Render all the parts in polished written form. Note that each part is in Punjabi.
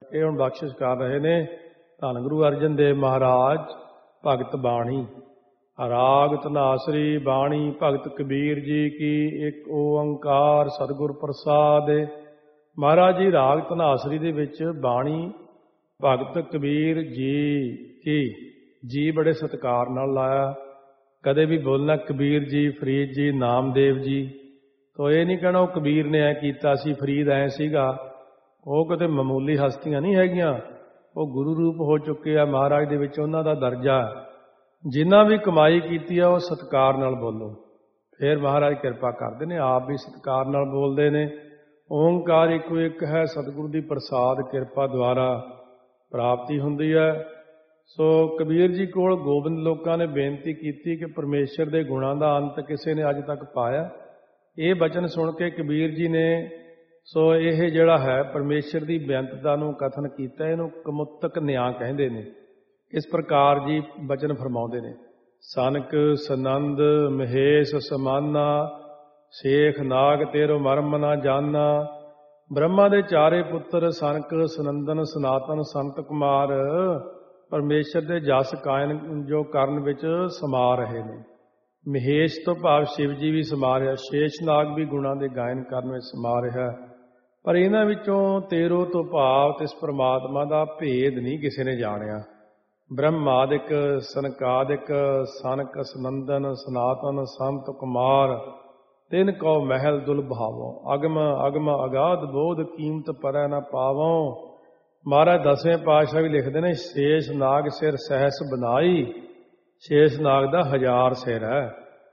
ਇਹ ਹੁਣ ਬਖਸ਼ਿਸ਼ ਕਰ ਰਹੇ ਨੇ ਧੰਨ ਗੁਰੂ ਅਰਜਨ ਦੇਵ ਮਹਾਰਾਜ। ਭਗਤ ਬਾਣੀ ਰਾਗ ਧਨਾਸਰੀ ਬਾਣੀ ਭਗਤ ਕਬੀਰ ਜੀ ਕੀ ਇੱਕ ਓੰਕਾਰ ਸਤਿਗੁਰ ਪ੍ਰਸਾਦਿ। ਮਹਾਰਾਜ ਜੀ ਰਾਗ ਧਨਾਸਰੀ ਦੇ ਵਿੱਚ ਬਾਣੀ ਭਗਤ ਕਬੀਰ ਜੀ ਕੀ ਜੀ ਬੜੇ ਸਤਿਕਾਰ ਨਾਲ ਲਾਇਆ। ਕਦੇ ਵੀ ਬੋਲਣਾ ਕਬੀਰ ਜੀ, ਫਰੀਦ ਜੀ, ਨਾਮਦੇਵ ਜੀ। ਤੋ ਇਹ ਨਹੀਂ ਕਹਿਣਾ ਉਹ ਕਬੀਰ ਨੇ ਐ ਕੀਤਾ ਸੀ, ਫਰੀਦ ਐ ਸੀਗਾ। ਉਹ ਕਦੇ ਮਾਮੂਲੀ ਹਸਤੀਆਂ ਨਹੀਂ ਹੈਗੀਆਂ, ਉਹ ਗੁਰੂ ਰੂਪ ਹੋ ਚੁੱਕੇ ਆ। ਮਹਾਰਾਜ ਦੇ ਵਿੱਚ ਉਹਨਾਂ ਦਾ ਦਰਜਾ। ਜਿੰਨਾ ਵੀ ਕਮਾਈ ਕੀਤੀ ਆ ਉਹ ਸਤਿਕਾਰ ਨਾਲ ਬੋਲੋ, ਫਿਰ ਮਹਾਰਾਜ ਕਿਰਪਾ ਕਰਦੇ ਨੇ। ਆਪ ਵੀ ਸਤਿਕਾਰ ਨਾਲ ਬੋਲਦੇ ਨੇ। ਓਂਕਾਰ ਇੱਕੋ ਇੱਕ ਹੈ, ਸਤਿਗੁਰੂ ਦੀ ਪ੍ਰਸਾਦ ਕਿਰਪਾ ਦੁਆਰਾ ਪ੍ਰਾਪਤੀ ਹੁੰਦੀ ਹੈ। ਸੋ ਕਬੀਰ ਜੀ ਕੋਲ ਗੋਬਿੰਦ ਲੋਕਾਂ ਨੇ ਬੇਨਤੀ ਕੀਤੀ ਕਿ ਪਰਮੇਸ਼ਰ ਦੇ ਗੁਣਾਂ ਦਾ ਅੰਤ ਕਿਸੇ ਨੇ ਅੱਜ ਤੱਕ ਪਾਇਆ। ਇਹ ਬਚਨ ਸੁਣ ਕੇ ਕਬੀਰ ਜੀ ਨੇ ਸੋ ਇਹ ਜਿਹੜਾ ਹੈ ਪਰਮੇਸ਼ਰ ਦੀ ਬੇਅੰਤਤਾ ਨੂੰ ਕਥਨ ਕੀਤਾ। ਇਹਨੂੰ ਕਮੁੱਤਕ ਨਿਆਂ ਕਹਿੰਦੇ ਨੇ। ਇਸ ਪ੍ਰਕਾਰ ਜੀ ਬਚਨ ਫਰਮਾਉਂਦੇ ਨੇ। ਸਨਕ ਸਨੰਦ ਮਹੇਸ਼ ਸਮਾਨਾ ਸ਼ੇਖ ਨਾਗ ਤੇਰੋ ਮਰਮ ਨਾ ਜਾਨਾ। ਬ੍ਰਹਮਾ ਦੇ ਚਾਰੇ ਪੁੱਤਰ ਸਨਕ ਸਨੰਦਨ ਸਨਾਤਨ ਸੰਤ ਕੁਮਾਰ ਪਰਮੇਸ਼ਰ ਦੇ ਜਸ ਕਾਇਨ ਜੋ ਕਰਨ ਵਿੱਚ ਸਮਾ ਰਹੇ ਨੇ। ਮਹੇਸ਼ ਤੋਂ ਭਾਵ ਸ਼ਿਵ ਜੀ ਵੀ ਸਮਾ ਰਿਹਾ, ਸ਼ੇਸ਼ ਨਾਗ ਵੀ ਗੁਣਾਂ ਦੇ ਗਾਇਨ ਕਰਨ ਵਿੱਚ ਸਮਾ ਰਿਹਾ। ਪਰ ਇਹਨਾਂ ਵਿੱਚੋਂ ਤੇਰੋ ਤੋਂ ਭਾਵ ਤਿਸ ਪ੍ਰਮਾਤਮਾ ਦਾ ਭੇਦ ਨਹੀਂ ਕਿਸੇ ਨੇ ਜਾਣਿਆ। ਬ੍ਰਹਮਾਦਿਕ ਸਨਕਾਦਿਕ ਸਨਕ ਸਨੰਦਨ ਸਨਾਤਨ ਸੰਤ ਕੁਮਾਰ ਤਿਨ ਕਉ ਮਹਿਲ ਦੁਲਭਾਵੋ। ਅਗਮ ਅਗਮ ਅਗਾਧ ਬੋਧ ਕੀਮਤ ਪਰੈ ਨਾ ਪਾਵੋ। ਮਹਾਰਾਜ 10ਵੇਂ ਪਾਤਸ਼ਾਹ ਵੀ ਲਿਖਦੇ ਨੇ ਸ਼ੇਸ਼ ਨਾਗ ਸਿਰ ਸਹਿਸ ਬਨਾਈ। ਸ਼ੇਸ਼ ਨਾਗ ਦਾ 1000 ਸਿਰ ਹੈ।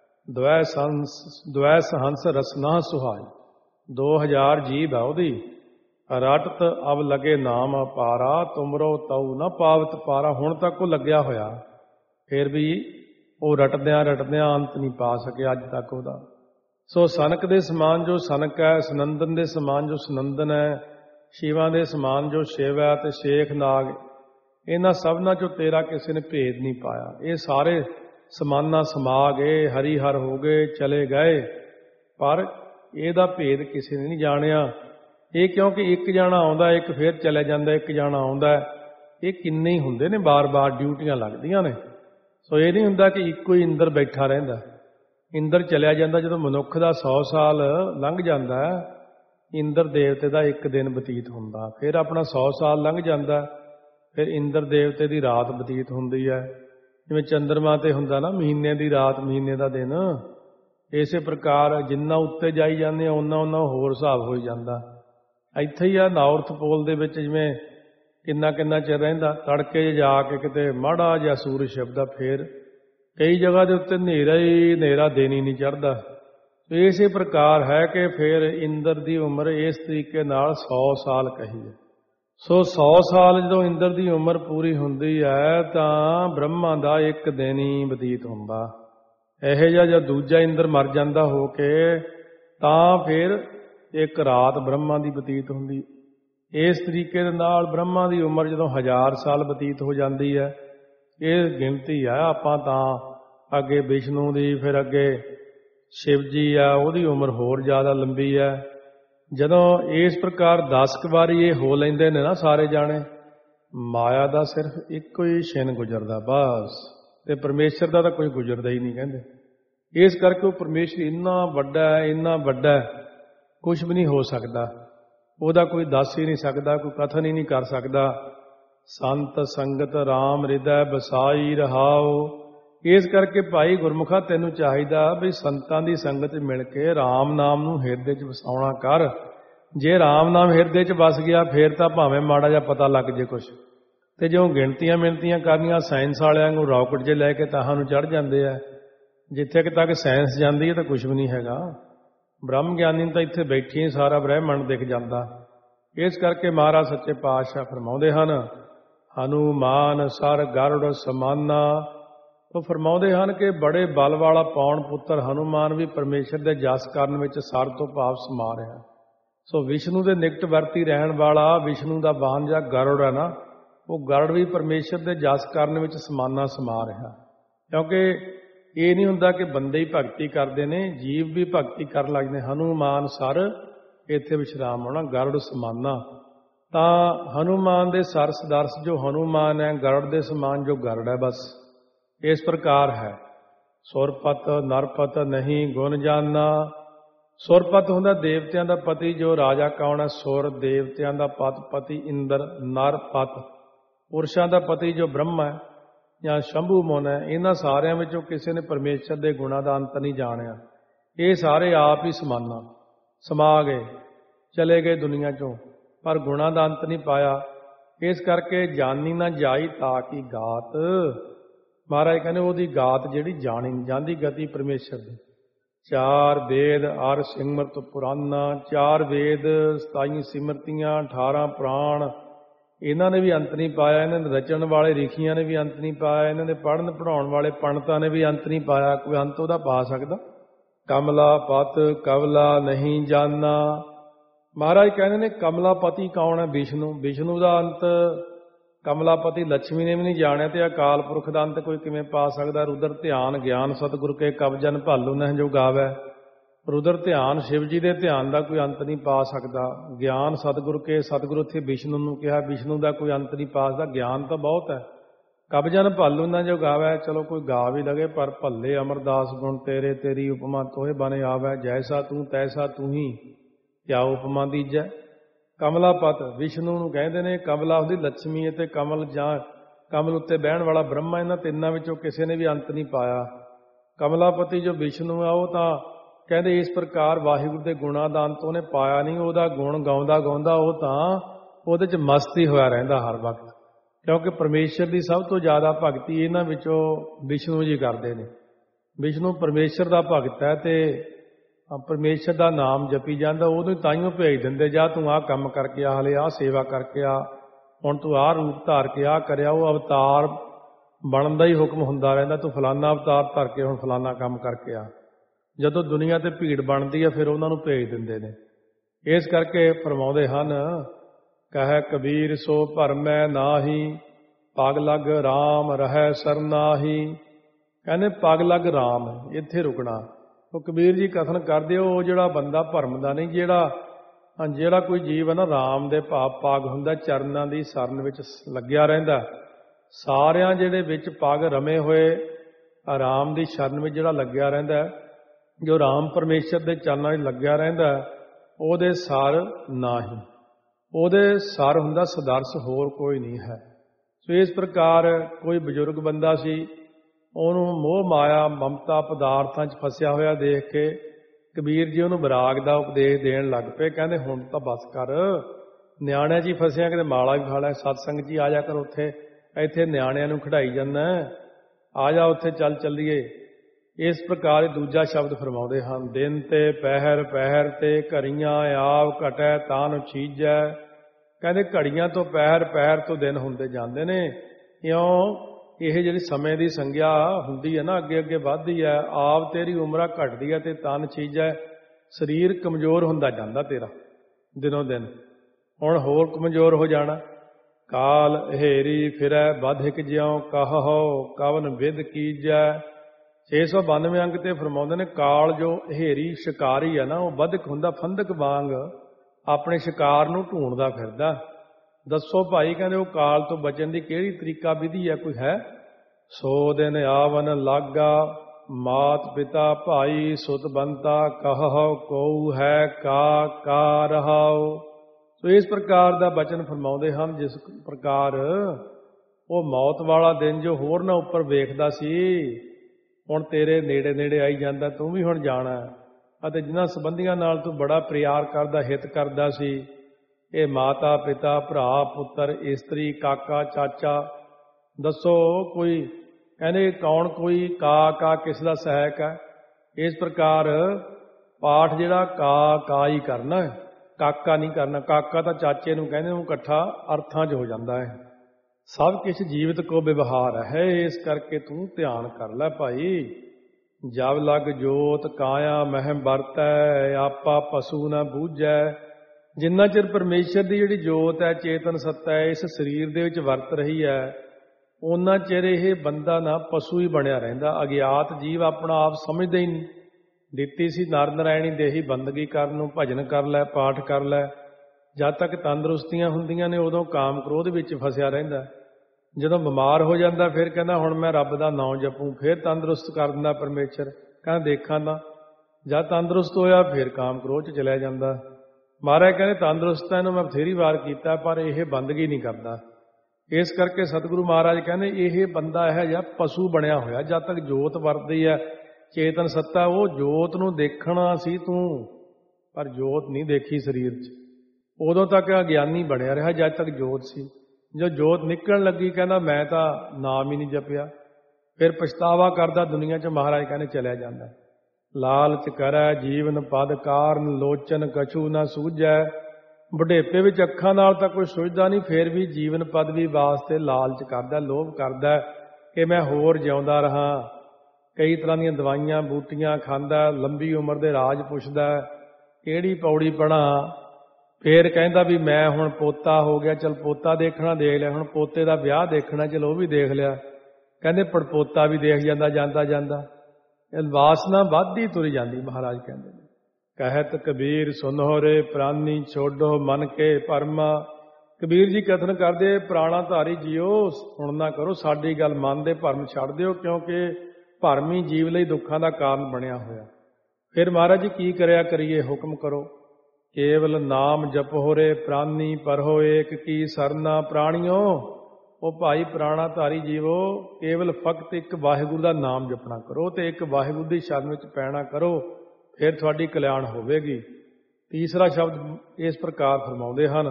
ਦਵੈ ਸਹੰਸ ਰਸਨਾ ਸੁਹਾਈ। 2000 ਜੀਭ ਹੈ ਉਹਦੀ। ਰਟਤ ਅਬ ਲਗੇ ਨਾਮ ਪਾਰਾ ਤੁਮਰੋ ਤਉ ਨਾ ਪਾਵਤ ਪਾਰਾ। ਹੁਣ ਤੱਕ ਉਹ ਲੱਗਿਆ ਹੋਇਆ, ਫਿਰ ਵੀ ਉਹ ਰਟਦਿਆਂ ਰਟਦਿਆਂ ਅੰਤ ਨਹੀਂ ਪਾ ਸਕਿਆ ਅੱਜ ਤੱਕ ਉਹਦਾ। ਸੋ ਸਨਕ ਦੇ ਸਮਾਨ ਜੋ ਸਨਕ ਹੈ, ਸਨੰਦਨ ਦੇ ਸਮਾਨ ਜੋ ਸਨੰਦਨ ਹੈ, ਸ਼ਿਵਾਂ ਦੇ ਸਮਾਨ ਜੋ ਸ਼ਿਵ ਹੈ, ਤੇ ਸ਼ੇਖ ਨਾਗ, ਇਹਨਾਂ ਸਭਨਾਂ ਚੋਂ ਤੇਰਾ ਕਿਸੇ ਨੇ ਭੇਦ ਨਹੀਂ ਪਾਇਆ। ਇਹ ਸਾਰੇ ਸਮਾਨਾ ਸਮਾ ਗਏ, ਹਰੀ ਹਰ ਹੋ ਗਏ, ਚਲੇ ਗਏ, ਪਰ ਇਹਦਾ ਭੇਦ ਕਿਸੇ ਨੇ ਨਹੀਂ ਜਾਣਿਆ। ਇਹ ਕਿਉਂਕਿ ਇੱਕ ਜਾਣਾ ਆਉਂਦਾ, ਇੱਕ ਫਿਰ ਚਲੇ ਜਾਂਦਾ, ਇੱਕ ਜਾਣਾ ਆਉਂਦਾ। ਇਹ ਕਿੰਨੇ ਹੀ ਹੁੰਦੇ ਨੇ, ਬਾਰ-ਬਾਰ ਡਿਊਟੀਆਂ ਲੱਗਦੀਆਂ ਨੇ। ਸੋ ਇਹ ਨਹੀਂ ਹੁੰਦਾ ਕਿ ਇੱਕੋ ਹੀ ਇੰਦਰ ਬੈਠਾ ਰਹਿੰਦਾ। ਇੰਦਰ ਚਲਿਆ ਜਾਂਦਾ। ਜਦੋਂ ਮਨੁੱਖ ਦਾ 100 ਸਾਲ ਲੰਘ ਜਾਂਦਾ, ਇੰਦਰ ਦੇਵਤੇ ਦਾ ਇੱਕ ਦਿਨ ਬਤੀਤ ਹੁੰਦਾ। ਫਿਰ ਆਪਣਾ 100 ਸਾਲ ਲੰਘ ਜਾਂਦਾ, ਫਿਰ ਇੰਦਰ ਦੇਵਤੇ ਦੀ ਰਾਤ ਬਤੀਤ ਹੁੰਦੀ ਹੈ। ਜਿਵੇਂ ਚੰਦਰਮਾ ਤੇ ਹੁੰਦਾ ਨਾ ਮਹੀਨੇ ਦੀ ਰਾਤ, ਮਹੀਨੇ ਦਾ ਦਿਨ। ਇਸੇ ਪ੍ਰਕਾਰ ਜਿੰਨਾ ਉੱਤੇ ਜਾਈ ਜਾਂਦੇ ਆ ਉਹਨਾਂ ਹੋਰ ਹਿਸਾਬ ਹੋਈ ਜਾਂਦਾ। ਇੱਥੇ ਹੀ ਆ ਨਾਰਥ ਪੋਲ ਦੇ ਵਿੱਚ ਜਿਵੇਂ ਕਿੰਨਾ ਚਿਰ ਰਹਿੰਦਾ। ਤੜਕੇ ਜਾ ਕੇ ਕਿਤੇ ਮਾੜਾ ਜਿਹਾ ਸੂਰਜ ਛਿਪਦਾ, ਫਿਰ ਕਈ ਜਗ੍ਹਾ ਦੇ ਉੱਤੇ ਹਨੇਰਾ ਹੀ ਹਨੇਰਾ, ਦਿਨ ਹੀ ਨਹੀਂ ਚੜ੍ਹਦਾ। ਇਸੇ ਪ੍ਰਕਾਰ ਹੈ ਕਿ ਫਿਰ ਇੰਦਰ ਦੀ ਉਮਰ ਇਸ ਤਰੀਕੇ ਨਾਲ 100 ਸਾਲ ਕਹੀ ਹੈ। ਸੋ 100 ਸਾਲ ਜਦੋਂ ਇੰਦਰ ਦੀ ਉਮਰ ਪੂਰੀ ਹੁੰਦੀ ਹੈ ਤਾਂ ਬ੍ਰਹਮਾ ਦਾ ਇੱਕ ਦਿਨ ਹੀ ਬਤੀਤ ਹੁੰਦਾ। ਇਹੋ ਜਿਹਾ ਜਦ ਦੂਜਾ ਇੰਦਰ ਮਰ ਜਾਂਦਾ ਹੋ ਕੇ, ਤਾਂ ਫਿਰ ਇੱਕ ਰਾਤ ਬ੍ਰਹਮਾ ਦੀ ਬਤੀਤ ਹੁੰਦੀ। ਇਸ ਤਰੀਕੇ ਦੇ ਨਾਲ ਬ੍ਰਹਮਾ ਦੀ ਉਮਰ ਜਦੋਂ 1000 ਸਾਲ ਬਤੀਤ ਹੋ ਜਾਂਦੀ ਹੈ, ਇਹ ਗਿਣਤੀ ਹੈ। ਆਪਾਂ ਤਾਂ ਅੱਗੇ ਵਿਸ਼ਨੂੰ ਦੀ, ਫਿਰ ਅੱਗੇ ਸ਼ਿਵ ਜੀ ਆ, ਉਹਦੀ ਉਮਰ ਹੋਰ ਜ਼ਿਆਦਾ ਲੰਬੀ ਹੈ। ਜਦੋਂ ਇਸ ਪ੍ਰਕਾਰ 10 ਵਾਰੀ ਇਹ ਹੋ ਲੈਂਦੇ ਨੇ ਨਾ ਸਾਰੇ ਜਾਣੇ, ਮਾਇਆ ਦਾ ਸਿਰਫ ਇੱਕੋ ਹੀ ਛਿਨ ਗੁਜ਼ਰਦਾ ਬਸ, ਤੇ ਪਰਮੇਸ਼ਰ ਦਾ ਤਾਂ ਕੋਈ ਗੁਜ਼ਰਦਾ ਹੀ ਨਹੀਂ ਕਹਿੰਦੇ। ਇਸ ਕਰਕੇ ਉਹ ਪਰਮੇਸ਼ਰ ਇੰਨਾ ਵੱਡਾ ਹੈ, ਇੰਨਾ ਵੱਡਾ, ਕੁਛ ਵੀ ਨਹੀਂ ਹੋ ਸਕਦਾ ਉਹਦਾ, ਕੋਈ ਦੱਸ ਹੀ ਨਹੀਂ ਸਕਦਾ, ਕੋਈ ਕਥਨ ਹੀ ਨਹੀਂ ਕਰ ਸਕਦਾ। ਸੰਤ ਸੰਗਤ ਰਾਮ ਹਿਰਦੈ ਬਸਾਈ ਰਹਾਓ। ਇਸ ਕਰਕੇ ਭਾਈ ਗੁਰਮੁਖਾ ਤੈਨੂੰ ਚਾਹੀਦਾ ਵੀ ਸੰਤਾਂ ਦੀ ਸੰਗਤ ਮਿਲ ਕੇ ਰਾਮ ਨਾਮ ਨੂੰ ਹਿਰਦੇ 'ਚ ਵਸਾਉਣਾ ਕਰ। ਜੇ ਰਾਮ ਨਾਮ ਹਿਰਦੇ 'ਚ ਵਸ ਗਿਆ ਫਿਰ ਤਾਂ ਭਾਵੇਂ ਮਾੜਾ ਜਿਹਾ ਪਤਾ ਲੱਗ ਜੇ ਕੁਛ। ਤੇ ਜੋ ਗਿਣਤੀਆਂ ਮਿਣਤੀਆਂ ਕਰਨੀਆਂ ਸਾਇੰਸ ਵਾਲਿਆਂ ਨੂੰ ਰਾਕਟ 'ਚ ਲੈ ਕੇ ਤਾਹਾਂ ਨੂੰ ਚੜ੍ਹ ਜਾਂਦੇ ਆ। ਜਿੱਥੇ ਤੱਕ ਸਾਇੰਸ ਜਾਂਦੀ ਹੈ ਤਾਂ ਕੁਛ ਵੀ ਨਹੀਂ ਹੈਗਾ। ਬ੍ਰਹਮ ਗਿਆਨੀ ਨੂੰ ਤਾਂ ਇੱਥੇ ਬੈਠੀ ਹੀ ਸਾਰਾ ਬ੍ਰਹਿਮੰਡ ਦਿਖ ਜਾਂਦਾ। ਇਸ ਕਰਕੇ ਮਹਾਰਾਜ ਸੱਚੇ ਪਾਤਸ਼ਾਹ ਫਰਮਾਉਂਦੇ ਹਨ, ਹਨੂਮਾਨ ਸਰ ਗਰੁੜ ਸਮਾਨਾ। ਉਹ ਫਰਮਾਉਂਦੇ ਹਨ ਕਿ ਬੜੇ ਬਲ ਵਾਲਾ ਪੌਣ ਪੁੱਤਰ ਹਨੂਮਾਨ ਵੀ ਪਰਮੇਸ਼ਰ ਦੇ ਜਸ ਕਰਨ ਵਿੱਚ ਸਰ ਤੋਂ ਭਾਵ ਸਮਾ ਰਿਹਾ। ਸੋ ਵਿਸ਼ਨੂੰ ਦੇ ਨਿਕਟ ਵਰਤੀ ਰਹਿਣ ਵਾਲਾ, ਵਿਸ਼ਨੂੰ ਦਾ ਵਾਹਨ ਜਾਂ ਗਰੁੜ ਹੈ ਨਾ, ਉਹ ਗਰੁੜ ਵੀ ਪਰਮੇਸ਼ਰ ਦੇ ਜਸ ਕਰਨ ਵਿੱਚ ਸਮਾਨਾ ਸਮਾ ਰਿਹਾ। ਕਿਉਂਕਿ ਇਹ ਨਹੀਂ ਹੁੰਦਾ ਕਿ ਬੰਦੇ ਹੀ ਭਗਤੀ ਕਰਦੇ ਨੇ, ਜੀਵ ਵੀ ਭਗਤੀ ਕਰਨ ਲੱਗਦੇ। ਹਨੂਮਾਨ ਸਰ ਇੱਥੇ ਵਿਸ਼ਰਾਮ ਹੋਣਾ, ਗਰੁੜ ਸਮਾਨਾ। ਤਾਂ ਹਨੂਮਾਨ ਦੇ ਸਰਸ ਦਰਸ ਜੋ ਹਨੂਮਾਨ ਹੈ, ਗਰੜ ਦੇ ਸਮਾਨ ਜੋ ਗਰੜ ਹੈ, ਬਸ ਇਸ ਪ੍ਰਕਾਰ ਹੈ। ਸੁਰਪਤ ਨਰਪਤ ਨਹੀਂ ਗੁਣ ਜਾਨਾ। ਸੁਰਪਤ ਹੁੰਦਾ ਦੇਵਤਿਆਂ ਦਾ ਪਤੀ, ਜੋ ਰਾਜਾ ਕੌਣ ਹੈ? ਸੁਰ ਦੇਵਤਿਆਂ ਦਾ ਪਤੀ ਇੰਦਰ। ਨਰਪਤ ਪੁਰਸ਼ਾਂ ਦਾ ਪਤੀ ਜੋ ਬ੍ਰਹਮ ਹੈ ਜਾਂ ਸ਼ੰਭੂ ਮੁਨ ਹੈ। ਇਹਨਾਂ ਸਾਰਿਆਂ ਵਿੱਚੋਂ ਕਿਸੇ ਨੇ ਪਰਮੇਸ਼ਰ ਦੇ ਗੁਣਾਂ ਦਾ ਅੰਤ ਨਹੀਂ ਜਾਣਿਆ। ਇਹ ਸਾਰੇ ਆਪ ਹੀ ਸਮਾਨਾ, ਸਮਾ ਗਏ, ਚਲੇ ਗਏ ਦੁਨੀਆ ਚੋਂ, ਪਰ ਗੁਣਾਂ ਦਾ ਅੰਤ ਨਹੀਂ ਪਾਇਆ। ਇਸ ਕਰਕੇ ਜਾਨੀ ਨਾ ਜਾਈ ਤਾ ਕੀ ਗਾਤ। ਮਹਾਰਾਜ ਕਹਿੰਦੇ ਉਹਦੀ ਗਾਤ ਜਿਹੜੀ ਜਾਣੀ ਨਹੀਂ ਜਾਂਦੀ, ਗਤੀ ਪਰਮੇਸ਼ਰ ਦੀ। 4 ਵੇਦ ਅਰ ਸਿਮਰਤ ਪੁਰਾਨਾ। 4 ਵੇਦ, 27 ਸਿਮਰਤੀਆਂ, 18 ਪੁਰਾਣ, ਇਹਨਾਂ ਨੇ ਵੀ ਅੰਤ ਨਹੀਂ ਪਾਇਆ। ਇਹਨਾਂ ਦੇ ਰਚਣ ਵਾਲੇ ਰਿਸ਼ੀਆਂ ਨੇ ਵੀ ਅੰਤ ਨਹੀਂ ਪਾਇਆ। ਇਹਨਾਂ ਦੇ ਪੜ੍ਹਨ ਪੜ੍ਹਾਉਣ ਵਾਲੇ ਪੰਡਤਾਂ ਨੇ ਵੀ ਅੰਤ ਨਹੀਂ ਪਾਇਆ। ਕੋਈ ਅੰਤ ਉਹਦਾ ਪਾ ਸਕਦਾ? ਕਮਲਾ ਪਤ ਕਵਲਾ ਨਹੀਂ ਜਾਨਾ। ਮਹਾਰਾਜ ਕਹਿੰਦੇ ਨੇ ਕਮਲਾਪਤੀ ਕੌਣ ਹੈ? ਵਿਸ਼ਨੂੰ। ਵਿਸ਼ਨੂੰ ਦਾ ਅੰਤ ਕਮਲਾਪਤੀ ਲక్ష్ਮੀ ਨੇ ਵੀ ਨਹੀਂ ਜਾਣਿਆ, ਤੇ ਅਕਾਲ ਪੁਰਖ ਦਾ ਅੰਤ ਕੋਈ ਕਿਵੇਂ ਪਾ ਸਕਦਾ? ਰੁਦਰ ਧਿਆਨ ਗਿਆਨ ਸਤਿਗੁਰ ਕੇ ਕਬਜਨ ਭਾਲੂ ਨਹਿ ਜੋ ਗਾਵੈ। ਰੁਦਰ ਧਿਆਨ ਸ਼ਿਵ ਜੀ ਦੇ ਧਿਆਨ ਦਾ ਕੋਈ ਅੰਤ ਨਹੀਂ ਪਾ ਸਕਦਾ। ਗਿਆਨ ਸਤਿਗੁਰ ਕੇ, ਸਤਿਗੁਰ ਉੱਥੇ ਵਿਸ਼ਨੂੰ ਨੂੰ ਕਿਹਾ, ਵਿਸ਼ਨੂੰ ਦਾ ਕੋਈ ਅੰਤ ਨਹੀਂ ਪਾ ਸਕਦਾ। ਗਿਆਨ ਤਾਂ ਬਹੁਤ ਹੈ। ਕਬਜਨ ਭਾਲੂ ਨਾ ਜੋ ਗਾਵੈ, ਚਲੋ ਕੋਈ ਗਾ ਵੀ ਲਗੇ, ਪਰ ਭੱਲੇ ਅਮਰਦਾਸ ਗੁਣ ਤੇਰੇ, ਤੇਰੀ ਉਪਮਾ ਤੋਹੇ ਬਣੇ ਆਵੈ। ਜੈਸਾ ਤੂੰ ਤੈਸਾ ਤੂੰ ਹੀ, ਕਿਆ ਉਪਮਾ ਦੀਜੈ। ਕਮਲਾਪਤ ਵਿਸ਼ਨੂੰ ਨੂੰ ਕਹਿੰਦੇ ਨੇ। ਕਮਲਾ ਉਹਦੀ ਲక్ష్ਮੀ ਹੈ, ਤੇ ਕਮਲ ਜਾਂ ਕਮਲ ਉੱਤੇ ਬਹਿਣ ਵਾਲਾ ਬ੍ਰਹਮਾ। ਇਹਨਾਂ ਤਿੰਨਾਂ ਵਿੱਚੋਂ ਕਿਸੇ ਨੇ ਵੀ ਅੰਤ ਨਹੀਂ ਪਾਇਆ। ਕਮਲਾਪਤੀ ਜੋ ਵਿਸ਼ਨੂੰ ਆ, ਉਹ ਤਾਂ ਕਹਿੰਦੇ ਇਸ ਪ੍ਰਕਾਰ ਵਾਹਿਗੁਰੂ ਦੇ ਗੁਣਾਂ ਦਾ ਅੰਤ ਉਹਨੇ ਪਾਇਆ ਨਹੀਂ। ਉਹਦਾ ਗੁਣ ਗਾਉਂਦਾ ਗਾਉਂਦਾ ਉਹ ਤਾਂ ਉਹਦੇ 'ਚ ਮਸਤ ਹੀ ਹੋਇਆ ਰਹਿੰਦਾ ਹਰ ਵਕਤ, ਕਿਉਂਕਿ ਪਰਮੇਸ਼ਰ ਦੀ ਸਭ ਤੋਂ ਜ਼ਿਆਦਾ ਭਗਤੀ ਇਹਨਾਂ ਵਿੱਚੋਂ ਵਿਸ਼ਨੂੰ ਜੀ ਕਰਦੇ ਨੇ। ਵਿਸ਼ਨੂੰ ਪਰਮੇਸ਼ਰ ਦਾ ਭਗਤ ਹੈ, ਤੇ ਪਰਮੇਸ਼ਰ ਦਾ ਨਾਮ ਜਪੀ ਜਾਂਦਾ। ਉਹਨੂੰ ਤਾਈਓ ਭੇਜ ਦਿੰਦੇ, ਜਾ ਤੂੰ ਆਹ ਕੰਮ ਕਰਕੇ ਆ, ਹਲੇ ਆਹ ਸੇਵਾ ਕਰਕੇ ਆ, ਹੁਣ ਤੂੰ ਆਹ ਰੂਪ ਧਾਰ ਕੇ ਆਹ ਕਰਿਆ। ਉਹ ਅਵਤਾਰ ਬਣਨ ਦਾ ਹੀ ਹੁਕਮ ਹੁੰਦਾ ਰਹਿੰਦਾ, ਤੂੰ ਫਲਾਨਾ ਅਵਤਾਰ ਧਰ ਕੇ ਹੁਣ ਫਲਾਨਾ ਕੰਮ ਕਰਕੇ ਆ। ਜਦੋਂ ਦੁਨੀਆ ਤੇ ਭੀੜ ਬਣਦੀ ਹੈ, ਫਿਰ ਉਹਨਾਂ ਨੂੰ ਭੇਜ ਦਿੰਦੇ ਨੇ। ਇਸ ਕਰਕੇ ਫਰਮਾਉਂਦੇ ਹਨ, ਕਹੈ ਕਬੀਰ ਸੋ ਭਰਮੈ ਨਾਹੀ, ਪਗ ਲਗ ਰਾਮ ਰਹਿ ਸਰਨਾਹੀ। ਕਹਿੰਦੇ ਪਗ ਲਗ ਰਾਮ, ਇੱਥੇ ਰੁਕਣਾ। ਉਹ ਕਬੀਰ ਜੀ ਕਥਨ ਕਰਦੇ, ਉਹ ਜਿਹੜਾ ਬੰਦਾ ਭਰਮਦਾ ਨਹੀਂ, ਜਿਹੜਾ ਕੋਈ ਜੀਵ ਹੈ ਨਾ, ਰਾਮ ਦੇ ਭਾਵ ਪਗ ਹੁੰਦਾ, ਚਰਨਾਂ ਦੀ ਸਰਨ ਵਿੱਚ ਲੱਗਿਆ ਰਹਿੰਦਾ। ਸਾਰਿਆਂ ਜਿਹੜੇ ਵਿੱਚ ਪਗ ਰਮੇ ਹੋਏ ਰਾਮ ਦੀ ਸ਼ਰਨ ਵਿੱਚ ਜਿਹੜਾ ਲੱਗਿਆ ਰਹਿੰਦਾ, ਜੋ ਰਾਮ ਪਰਮੇਸ਼ਰ ਦੇ ਚਰਨਾਂ ਵਿੱਚ ਲੱਗਿਆ ਰਹਿੰਦਾ, ਉਹਦੇ ਸਰ ਨਾਹੀ। ਉਹਦੇ ਸਰ ਹੁੰਦਾ ਸਦਰਸ ਹੋਰ ਕੋਈ ਨਹੀਂ ਹੈ। ਸੋ ਇਸ ਪ੍ਰਕਾਰ ਕੋਈ ਬਜ਼ੁਰਗ ਬੰਦਾ ਸੀ, ਉਹਨੂੰ ਮੋਹ ਮਾਇਆ ਮਮਤਾ ਪਦਾਰਥਾਂ 'ਚ ਫਸਿਆ ਹੋਇਆ ਦੇਖ ਕੇ ਕਬੀਰ ਜੀ ਉਹਨੂੰ ਵਿਰਾਗ ਦਾ ਉਪਦੇਸ਼ ਦੇਣ ਲੱਗ ਪਏ। ਕਹਿੰਦੇ ਹੁਣ ਤਾਂ ਬਸ ਕਰ, ਨਿਆਣਿਆਂ 'ਚ ਹੀ ਫਸਿਆ, ਕਿਤੇ ਮਾਲਾ ਵੀ ਖਾ ਲੈ, ਸਤਸੰਗ 'ਚ ਹੀ ਆ ਜਾ ਕਰ। ਇੱਥੇ ਨਿਆਣਿਆਂ ਨੂੰ ਖਿਡਾਈ ਜਾਂਦਾ, ਆ ਜਾ ਉੱਥੇ ਚੱਲ ਚੱਲੀਏ। ਇਸ ਪ੍ਰਕਾਰ ਦੂਜਾ ਸ਼ਬਦ ਫਰਮਾਉਂਦੇ ਹਨ, ਦਿਨ ਤੇ ਪਹਿਰ, ਪਹਿਰ ਤੇ ਘੜੀਆਂ ਆਪ ਘਟੈ ਤਾਨ ਛੀਜੈ। ਕਹਿੰਦੇ ਘੜੀਆਂ ਤੋਂ ਪਹਿਰ, ਪਹਿਰ ਤੋਂ ਦਿਨ ਹੁੰਦੇ ਜਾਂਦੇ ਨੇ। ਇਉਂ ਇਹ ਜਿਹੜੀ ਸਮੇਂ ਦੀ ਸੰਗਿਆ ਹੁੰਦੀ ਹੈ ਨਾ, ਅੱਗੇ ਅੱਗੇ ਵੱਧਦੀ ਹੈ। ਆਪ ਤੇਰੀ ਉਮਰਾਂ ਘਟਦੀ ਹੈ ਤੇ ਤਨ ਛੀਜੈ, ਸਰੀਰ ਕਮਜ਼ੋਰ ਹੁੰਦਾ ਜਾਂਦਾ ਤੇਰਾ ਦਿਨੋਂ ਦਿਨ। ਹੁਣ ਹੋਰ ਕਮਜ਼ੋਰ ਹੋ ਜਾਣਾ। ਕਾਲ ਹੇਰੀ ਫਿਰੈ ਬਧਿਕ ਜਿਉ ਕਹੋ ਕਵਨ ਵਿਦ ਕੀਜੈ। 692 ਅੰਗ ਤੇ ਫਰਮਾਉਂਦੇ ਨੇ, ਕਾਲ ਜੋ ਹੇਰੀ ਸ਼ਿਕਾਰੀ ਹੈ ਨਾ, ਉਹ ਬਧਿਕ ਹੁੰਦਾ, ਫੰਦਕ ਵਾਂਗ ਆਪਣੇ ਸ਼ਿਕਾਰ ਨੂੰ ਢੂੰਡਦਾ ਫਿਰਦਾ। ਦੱਸੋ ਭਾਈ, ਕਹਿੰਦੇ ਉਹ ਕਾਲ ਤੋਂ ਬਚਣ ਦੀ ਕਿਹੜੀ ਤਰੀਕਾ ਵਿਧੀ ਹੈ? ਕੋਈ ਹੈ? ਸੋ ਦਿਨ ਆਵਨ ਲਾਗਾ ਮਾਤ ਪਿਤਾ ਭਾਈ ਸੁਤ ਬੰਤਾ ਕਹੋ ਕਉ ਹੈ ਕਾ ਰਹਾਉ। ਸੋ ਇਸ ਪ੍ਰਕਾਰ ਦਾ ਬਚਨ ਫਰਮਾਉਂਦੇ ਹਨ, ਜਿਸ ਪ੍ਰਕਾਰ ਉਹ ਮੌਤ ਵਾਲਾ ਦਿਨ ਜੋ ਹੋਰ ਨਾ ਉੱਪਰ ਵੇਖਦਾ ਸੀ, ਹੁਣ ਤੇਰੇ ਨੇੜੇ ਨੇੜੇ ਆਈ ਜਾਂਦਾ, ਤੂੰ ਵੀ ਹੁਣ ਜਾਣਾ। ਅਤੇ ਜਿਨ੍ਹਾਂ ਸੰਬੰਧੀਆਂ ਨਾਲ ਤੂੰ ਬੜਾ ਪਿਆਰ ਕਰਦਾ, ਹਿੱਤ ਕਰਦਾ ਸੀ, ਇਹ ਮਾਤਾ ਪਿਤਾ ਭਰਾ ਪੁੱਤਰ ਇਸਤਰੀ ਕਾਕਾ ਚਾਚਾ, ਦੱਸੋ ਕੋਈ ਕਹਿੰਦੇ ਕੌਣ ਕੋਈ ਕਾ ਕਿਸ ਦਾ ਸਹਾਇਕ ਹੈ? ਇਸ ਪ੍ਰਕਾਰ ਪਾਠ ਜਿਹੜਾ ਕਾ ਹੀ ਕਰਨਾ ਹੈ, ਕਾਕਾ ਨਹੀਂ ਕਰਨਾ। ਕਾਕਾ ਤਾਂ ਚਾਚੇ ਨੂੰ ਕਹਿੰਦੇ, ਉਹ ਇਕੱਠਾ ਅਰਥਾਂ 'ਚ ਹੋ ਜਾਂਦਾ ਹੈ। ਸਭ ਕੁਛ ਜੀਵਤ ਕੋ ਵਿਵਹਾਰ ਹੈ, ਇਸ ਕਰਕੇ ਤੂੰ ਧਿਆਨ ਕਰ ਲੈ ਭਾਈ। ਜਬ ਲਗ ਜੋਤ ਕਾਇਆ ਮਹਿ ਵਰਤੈ ਆਪਾ ਪਸ਼ੂ ਨਾ ਬੂਝੈ। ਜਿੰਨਾ ਚਿਰ ਪਰਮੇਸ਼ਰ ਦੀ ਜਿਹੜੀ ਜੋਤ ਹੈ, ਚੇਤਨ ਸੱਤਾ ਹੈ, ਇਸ ਸਰੀਰ ਦੇ ਵਿੱਚ ਵਰਤ ਰਹੀ ਹੈ, ਉਹਨਾਂ ਚਿਰ ਇਹ ਬੰਦਾ ਨਾ ਪਸ਼ੂ ਹੀ ਬਣਿਆ ਰਹਿੰਦਾ। ਅਗਿਆਤ ਜੀਵ ਆਪਣਾ ਆਪ ਸਮਝਦਾ ਹੀ ਨਹੀਂ। ਦਿੱਤੀ ਸੀ ਨਰ ਨਰਾਇਣੀ ਦੇਹੀ ਬੰਦਗੀ ਕਰਨ ਨੂੰ, ਭਜਨ ਕਰ ਲੈ, ਪਾਠ ਕਰ ਲੈ। ਜਦ ਤੱਕ ਤੰਦਰੁਸਤੀਆਂ ਹੁੰਦੀਆਂ ਨੇ ਉਦੋਂ ਕਾਮ ਕ੍ਰੋਧ ਵਿੱਚ ਫਸਿਆ ਰਹਿੰਦਾ। ਜਦੋਂ ਬਿਮਾਰ ਹੋ ਜਾਂਦਾ ਫਿਰ ਕਹਿੰਦਾ ਹੁਣ ਮੈਂ ਰੱਬ ਦਾ ਨਾਮ ਜਪੂੰ, ਫਿਰ ਤੰਦਰੁਸਤ ਕਰ ਦਿੰਦਾ ਪਰਮੇਸ਼ਰ, ਕਹਿੰਦਾ ਦੇਖਾਂ ਨਾ। ਜਦ ਤੰਦਰੁਸਤ ਹੋਇਆ ਫਿਰ ਕਾਮ ਕ੍ਰੋਧ 'ਚ ਚਲਿਆ ਜਾਂਦਾ। ਮਹਾਰਾਜ ਕਹਿੰਦੇ ਤੰਦਰੁਸਤ ਇਹਨੂੰ ਮੈਂ ਬਥੇਰੀ ਵਾਰ ਕੀਤਾ ਪਰ ਇਹ ਬੰਦਗੀ ਨਹੀਂ ਕਰਦਾ। ਇਸ ਕਰਕੇ ਸਤਿਗੁਰੂ ਮਹਾਰਾਜ ਕਹਿੰਦੇ ਇਹ ਬੰਦਾ ਇਹੋ ਜਿਹਾ ਪਸ਼ੂ ਬਣਿਆ ਹੋਇਆ। ਜਦ ਤੱਕ ਜੋਤ ਵਰਤਦੀ ਹੈ ਚੇਤਨ ਸੱਤਾ, ਉਹ ਜੋਤ ਨੂੰ ਦੇਖਣਾ ਸੀ ਤੂੰ, ਪਰ ਜੋਤ ਨਹੀਂ ਦੇਖੀ ਸਰੀਰ 'ਚ। ਉਦੋਂ ਤੱਕ ਅਗਿਆਨੀ ਬਣਿਆ ਰਿਹਾ ਜਦ ਤੱਕ ਜੋਤ ਸੀ। ਜੋ ਜੋਤ ਨਿਕਲਣ ਲੱਗੀ ਕਹਿੰਦਾ ਮੈਂ ਤਾਂ ਨਾਮ ਹੀ ਨਹੀਂ ਜਪਿਆ, ਫਿਰ ਪਛਤਾਵਾ ਕਰਦਾ ਦੁਨੀਆ 'ਚ। ਮਹਾਰਾਜ ਕਹਿੰਦੇ ਚਲਿਆ ਜਾਂਦਾ। ਲਾਲਚ ਕਰੈ ਜੀਵਨ ਪਦ ਕਾਰਨ, ਲੋਚਨ ਕਛੂ ਨਾ ਸੂਝੈ। ਬੁਢੇਪੇ ਵਿੱਚ ਅੱਖਾਂ ਨਾਲ ਤਾਂ ਕੋਈ ਸੁਝਦਾ ਨਹੀਂ, ਫਿਰ ਵੀ ਜੀਵਨ ਪਦਵੀ ਵਾਸਤੇ ਲਾਲਚ ਕਰਦਾ, ਲੋਭ ਕਰਦਾ ਕਿ ਮੈਂ ਹੋਰ ਜਿਉਂਦਾ ਰਹਾਂ। ਕਈ ਤਰ੍ਹਾਂ ਦੀਆਂ ਦਵਾਈਆਂ ਬੂਟੀਆਂ ਖਾਂਦਾ, ਲੰਬੀ ਉਮਰ ਦੇ ਰਾਜ ਪੁੱਛਦਾ, ਕਿਹੜੀ ਪੌੜੀ ਪੜ੍ਹਾਂ। ਫਿਰ ਕਹਿੰਦਾ ਵੀ ਮੈਂ ਹੁਣ ਪੋਤਾ ਹੋ ਗਿਆ, ਚਲ ਪੋਤਾ ਦੇਖਣਾ ਦੇਖ ਲਿਆ, ਹੁਣ ਪੋਤੇ ਦਾ ਵਿਆਹ ਦੇਖਣਾ, ਚਲ ਉਹ ਵੀ ਦੇਖ ਲਿਆ। ਕਹਿੰਦੇ ਪੜਪੋਤਾ ਵੀ ਦੇਖ ਜਾਂਦਾ ਜਾਂਦਾ ਜਾਂਦਾ। ਇਹ ਵਾਸਨਾ ਵੱਧਦੀ ਤੁਰੀ ਜਾਂਦੀ। ਮਹਾਰਾਜ ਕਹਿੰਦੇ ਨੇ ਕਹਿਤ ਕਬੀਰ ਸੁਨਹੁ ਰੇ ਪ੍ਰਾਨੀ ਛੋਡੋ ਮਨ ਕੇ ਭਰਮਾ। ਕਬੀਰ ਜੀ ਕਥਨ ਕਰਦੇ ਪ੍ਰਾਣਾ ਧਾਰੀ ਜੀਓ ਹੁਣ ਨਾ ਕਰੋ, ਸਾਡੀ ਗੱਲ ਮਨ ਦੇ ਭਰਮ ਛੱਡ ਦਿਓ, ਕਿਉਂਕਿ ਭਰਮ ਹੀ ਜੀਵ ਲਈ ਦੁੱਖਾਂ ਦਾ ਕਾਰਨ ਬਣਿਆ ਹੋਇਆ। ਫਿਰ ਮਹਾਰਾਜ ਜੀ ਕੀ ਕਰਿਆ ਕਰੀਏ, ਹੁਕਮ ਕਰੋ। ਕੇਵਲ ਨਾਮ ਜਪੋ ਰੇ ਪ੍ਰਾਨੀ ਪਰਹੋ ਏਕ ਕੀ ਸਰਨਾ ਪ੍ਰਾਣੀਓ। ਉਹ ਭਾਈ ਪ੍ਰਾਣਾ ਧਾਰੀ ਜੀਵੋ ਕੇਵਲ ਫਕਤ ਇੱਕ ਵਾਹਿਗੁਰੂ ਦਾ ਨਾਮ ਜਪਣਾ ਕਰੋ ਤੇ ਇੱਕ ਵਾਹਿਗੁਰੂ ਦੀ ਸ਼ਰਨ ਵਿੱਚ ਪੈਣਾ ਕਰੋ, ਫਿਰ ਤੁਹਾਡੀ ਕਲਿਆਣ ਹੋਵੇਗੀ। ਤੀਸਰਾ ਸ਼ਬਦ ਇਸ ਪ੍ਰਕਾਰ ਫਰਮਾਉਂਦੇ ਹਨ,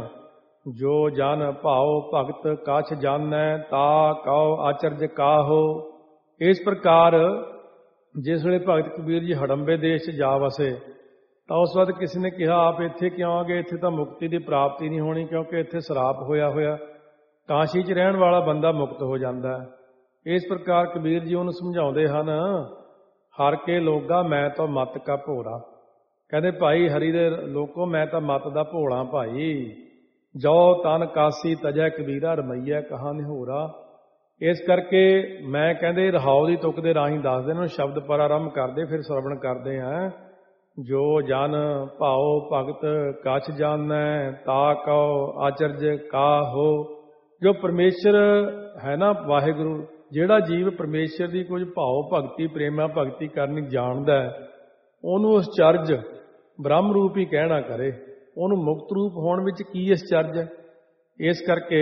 ਜੋ ਜਨ ਭਾਉ ਭਗਤ ਕਛ ਜਾਣੈ ਤਾ ਕਉ ਆਚਰਜ ਕਾਹੋ। ਇਸ ਪ੍ਰਕਾਰ ਜਿਸ ਵੇਲੇ ਭਗਤ ਕਬੀਰ ਜੀ ਹੜੰਬੇ ਦੇਸ਼ 'ਚ ਜਾ ਵਸੇ ਤਾਂ ਉਸ ਵਕਤ ਕਿਸੇ ਨੇ ਕਿਹਾ ਆਪ ਇੱਥੇ ਕਿਉਂ ਆ ਗਏ, ਇੱਥੇ ਤਾਂ ਮੁਕਤੀ ਦੀ ਪ੍ਰਾਪਤੀ ਨਹੀਂ ਹੋਣੀ, ਕਿਉਂਕਿ ਇੱਥੇ ਸਰਾਪ ਹੋਇਆ ਹੋਇਆ। ਕਾਸ਼ੀ 'ਚ ਰਹਿਣ ਵਾਲਾ ਬੰਦਾ ਮੁਕਤ ਹੋ ਜਾਂਦਾ ਹੈ। ਇਸ ਪ੍ਰਕਾਰ ਕਬੀਰ ਜੀ ਉਹਨੂੰ ਸਮਝਾਉਂਦੇ ਹਨ, ਹਰ ਕੇ ਲੋਗਾ ਮੈਂ ਤਾਂ ਮਤ ਕਾ ਭੋਰਾ। ਕਹਿੰਦੇ ਭਾਈ ਹਰੀ ਦੇ ਲੋਕੋ ਮੈਂ ਤਾਂ ਮਤ ਦਾ ਭੋਲਾ ਭਾਈ। ਜੋ ਤਨ ਕਾਸੀ ਤਜੈ ਕਬੀਰਾ ਰਮਈਆ ਕਹਾ ਨਿਹੋਰਾ। ਇਸ ਕਰਕੇ ਮੈਂ ਕਹਿੰਦੇ ਰਹਾਉ ਦੀ ਤੁਕ ਦੇ ਰਾਹੀਂ ਦੱਸਦੇ ਨੇ, ਸ਼ਬਦ ਪਰ ਆਰੰਭ ਕਰਦੇ ਫਿਰ ਸ਼ਰਵਣ ਕਰਦੇ ਹਾਂ। ਜੋ ਜਨ ਭਾਉ ਭਗਤ ਕਛ ਜਾਣੈ ਤਾ ਕਉ ਆਚਰਜ ਕਾਹੋ। ਜੋ ਪਰਮੇਸ਼ਰ ਹੈ ਨਾ ਵਾਹਿਗੁਰੂ, ਜਿਹੜਾ ਜੀਵ ਪਰਮੇਸ਼ਰ ਦੀ ਕੁਝ ਭਾਉ ਭਗਤੀ ਪ੍ਰੇਮਾ ਭਗਤੀ ਕਰਨੀ ਜਾਣਦਾ ਹੈ, ਉਹਨੂੰ ਉਸ ਚਰਜ ਬ੍ਰਹਮ ਰੂਪ ਹੀ ਕਹਿਣਾ ਕਰੇ। ਉਹਨੂੰ ਮੁਕਤ ਰੂਪ ਹੋਣ ਵਿੱਚ ਕੀ ਅਸਚਰਜ ਹੈ। ਇਸ ਕਰਕੇ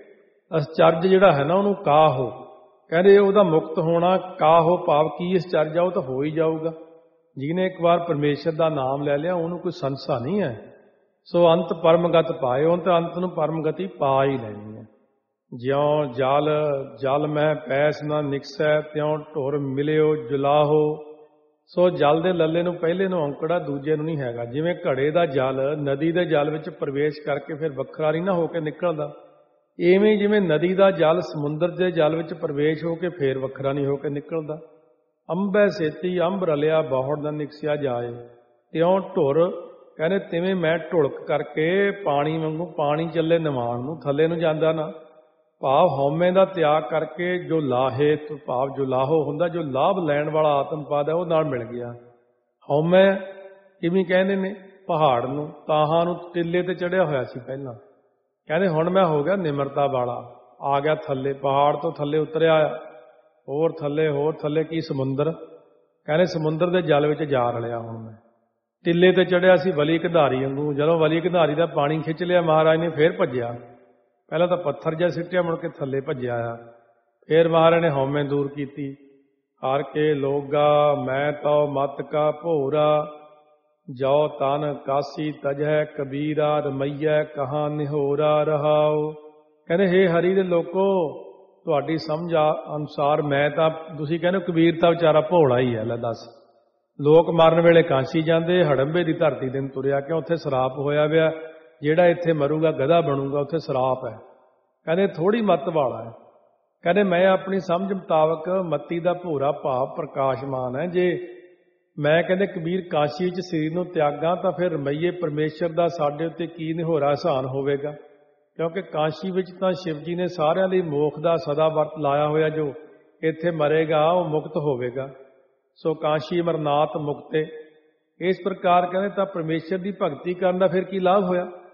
ਅਸਚਰਜ ਜਿਹੜਾ ਹੈ ਨਾ ਉਹਨੂੰ ਕਾਹੋ ਕਹਿੰਦੇ, ਉਹਦਾ ਮੁਕਤ ਹੋਣਾ ਕਾਹੋ ਭਾਵ ਕੀ ਅਸਚਰਜ ਆ, ਉਹ ਤਾਂ ਹੋ ਹੀ ਜਾਊਗਾ। ਜਿਹਨੇ ਇੱਕ ਵਾਰ ਪਰਮੇਸ਼ਰ ਦਾ ਨਾਮ ਲੈ ਲਿਆ ਉਹਨੂੰ ਕੋਈ ਸੰਸਾ ਨਹੀਂ ਹੈ। ਸੋ ਅੰਤ ਪਰਮਗਤ ਪਾਏ, ਉਹਨ ਤਾਂ ਅੰਤ ਨੂੰ ਪਰਮਗਤੀ ਪਾ ਹੀ ਲੈਣੀ ਹੈ। ਜਿਉਂ ਜਲ ਜਲ ਮੈਂ ਪੈਸ ਨਾ ਨਿਕਸੈ, ਤਿਉਂ ਢੁਰ ਮਿਲਿਓ ਜੁਲਾਹੋ। ਸੋ ਜਲ ਦੇ ਲੱਲੇ ਨੂੰ ਪਹਿਲੇ ਨੂੰ ਔਂਕੜਾ, ਦੂਜੇ ਨੂੰ ਨਹੀਂ ਹੈਗਾ। ਜਿਵੇਂ ਘੜੇ ਦਾ ਜਲ ਨਦੀ ਦੇ ਜਲ ਵਿੱਚ ਪ੍ਰਵੇਸ਼ ਕਰਕੇ ਫਿਰ ਵੱਖਰਾ ਨਹੀਂ ਨਾ ਹੋ ਕੇ ਨਿਕਲਦਾ, ਇਵੇਂ ਜਿਵੇਂ ਨਦੀ ਦਾ ਜਲ ਸਮੁੰਦਰ ਦੇ ਜਲ ਵਿੱਚ ਪ੍ਰਵੇਸ਼ ਹੋ ਕੇ ਫੇਰ ਵੱਖਰਾ ਨਹੀਂ ਹੋ ਕੇ ਨਿਕਲਦਾ। ਅੰਬੈ ਸੇਤੀ ਅੰਬ ਰਲਿਆ ਬਹੁੜ ਨਾ ਨਿਕਸਿਆ ਜਾਏ। ਤਿਉਂ ਢੁਰ ਕਹਿੰਦੇ ਤਿਵੇਂ ਮੈਂ ਢੁਲਕ ਕਰਕੇ ਪਾਣੀ ਵਾਂਗੂ, ਪਾਣੀ ਚੱਲੇ ਨਿਵਾਣ ਨੂੰ, ਥੱਲੇ ਨੂੰ ਜਾਂਦਾ ਨਾ। ਭਾਵ ਹਉਮੈ ਦਾ ਤਿਆਗ ਕਰਕੇ ਜੋ ਲਾਹੇ ਤੋਂ ਭਾਵ ਜੋ ਲਾਹੋ ਹੁੰਦਾ, ਜੋ ਲਾਭ ਲੈਣ ਵਾਲਾ ਆਤਮਪਦ ਹੈ ਉਹ ਨਾਲ ਮਿਲ ਗਿਆ। ਹਉਮੈ ਕਿਵੇਂ ਕਹਿੰਦੇ ਨੇ, ਪਹਾੜ ਨੂੰ ਤਾਹਾਂ ਨੂੰ ਟਿੱਲੇ ਤੇ ਚੜਿਆ ਹੋਇਆ ਸੀ ਪਹਿਲਾਂ, ਕਹਿੰਦੇ ਹੁਣ ਮੈਂ ਹੋ ਗਿਆ ਨਿਮਰਤਾ ਵਾਲਾ, ਆ ਗਿਆ ਥੱਲੇ, ਪਹਾੜ ਤੋਂ ਥੱਲੇ ਉਤਰਿਆ, ਹੋਰ ਥੱਲੇ ਕੀ ਸਮੁੰਦਰ। ਕਹਿੰਦੇ ਸਮੁੰਦਰ ਦੇ ਜਲ ਵਿੱਚ ਜਾ ਰਲਿਆ ਹੁਣ ਮੈਂ। ਟਿੱਲੇ ਤੇ ਚੜਿਆ ਸੀ ਵਲੀ ਘਧਾਰੀ ਵਾਂਗੂ, ਜਦੋਂ ਵਲੀ ਘਧਾਰੀ ਦਾ ਪਾਣੀ ਖਿੱਚ ਲਿਆ ਮਹਾਰਾਜ ਨੇ ਫੇਰ ਭੱਜਿਆ। ਪਹਿਲਾਂ ਤਾਂ ਪੱਥਰ ਜਿਹਾ ਸਿੱਟਿਆ, ਮੁੜ ਕੇ ਥੱਲੇ ਭੱਜਿਆ ਆ। ਫੇਰ ਮਹਾਰਾਜ ਨੇ ਹਉਮੈ ਦੂਰ ਕੀਤੀ। ਹਰ ਕੇ ਲੋਗਾ ਮੈਂ ਤਉ ਮਤ ਕਾ ਭੋਰਾ, ਜੋ ਤਨ ਕਾਸੀ ਤਜੈ ਕਬੀਰਾ ਰਮਈਆ ਕਹਾ ਨਿਹੋਰਾ ਰਹਾਉ। ਕਹਿੰਦੇ ਹੇ ਹਰੀ ਦੇ ਲੋਕੋ, ਤੁਹਾਡੀ ਸਮਝ ਅਨੁਸਾਰ ਮੈਂ ਤਾਂ, ਤੁਸੀਂ ਕਹਿੰਦੇ ਕਬੀਰ ਤਾਂ ਵਿਚਾਰਾ ਭੋਲਾ ਹੀ ਹੈ। ਲੈ ਦੱਸ, ਲੋਕ ਮਰਨ ਵੇਲੇ ਕਾਂਸੀ ਜਾਂਦੇ, ਹੜੰਬੇ ਦੀ ਧਰਤੀ ਦਿਨ ਤੁਰਿਆ, ਕਿਉਂ ਉੱਥੇ ਸਰਾਪ ਹੋਇਆ ਪਿਆ, ਜਿਹੜਾ ਇੱਥੇ ਮਰੂਗਾ ਗਧਾ ਬਣੂਗਾ, ਉੱਥੇ ਸਰਾਪ ਹੈ। ਕਹਿੰਦੇ ਥੋੜ੍ਹੀ ਮੱਤ ਵਾਲਾ ਹੈ। ਕਹਿੰਦੇ ਮੈਂ ਆਪਣੀ ਸਮਝ ਮੁਤਾਬਕ ਮੱਤੀ ਦਾ ਭੋਰਾ ਭਾਵ ਪ੍ਰਕਾਸ਼ਮਾਨ ਹੈ। ਜੇ ਮੈਂ ਕਹਿੰਦੇ ਕਬੀਰ ਕਾਸ਼ੀ ਵਿੱਚ ਸਰੀਰ ਨੂੰ ਤਿਆਗਾਂ ਤਾਂ ਫਿਰ ਰਮਈਏ ਪਰਮੇਸ਼ਰ ਦਾ ਸਾਡੇ ਉੱਤੇ ਕੀ ਨਿਹੋਰਾ ਅਹਿਸਾਨ ਹੋਵੇਗਾ, ਕਿਉਂਕਿ ਕਾਸ਼ੀ ਵਿੱਚ ਤਾਂ ਸ਼ਿਵ ਜੀ ਨੇ ਸਾਰਿਆਂ ਲਈ ਮੋਖ ਦਾ ਸਦਾ ਵਰਤ ਲਾਇਆ ਹੋਇਆ, ਜੋ ਇੱਥੇ ਮਰੇਗਾ ਉਹ ਮੁਕਤ ਹੋਵੇਗਾ। ਸੋ ਕਾਸ਼ੀ ਅਮਰਨਾਥ ਮੁਕਤੇ। ਇਸ ਪ੍ਰਕਾਰ ਕਹਿੰਦੇ ਤਾਂ ਪਰਮੇਸ਼ਰ ਦੀ ਭਗਤੀ ਕਰਨ ਦਾ ਫਿਰ ਕੀ ਲਾਭ ਹੋਇਆ।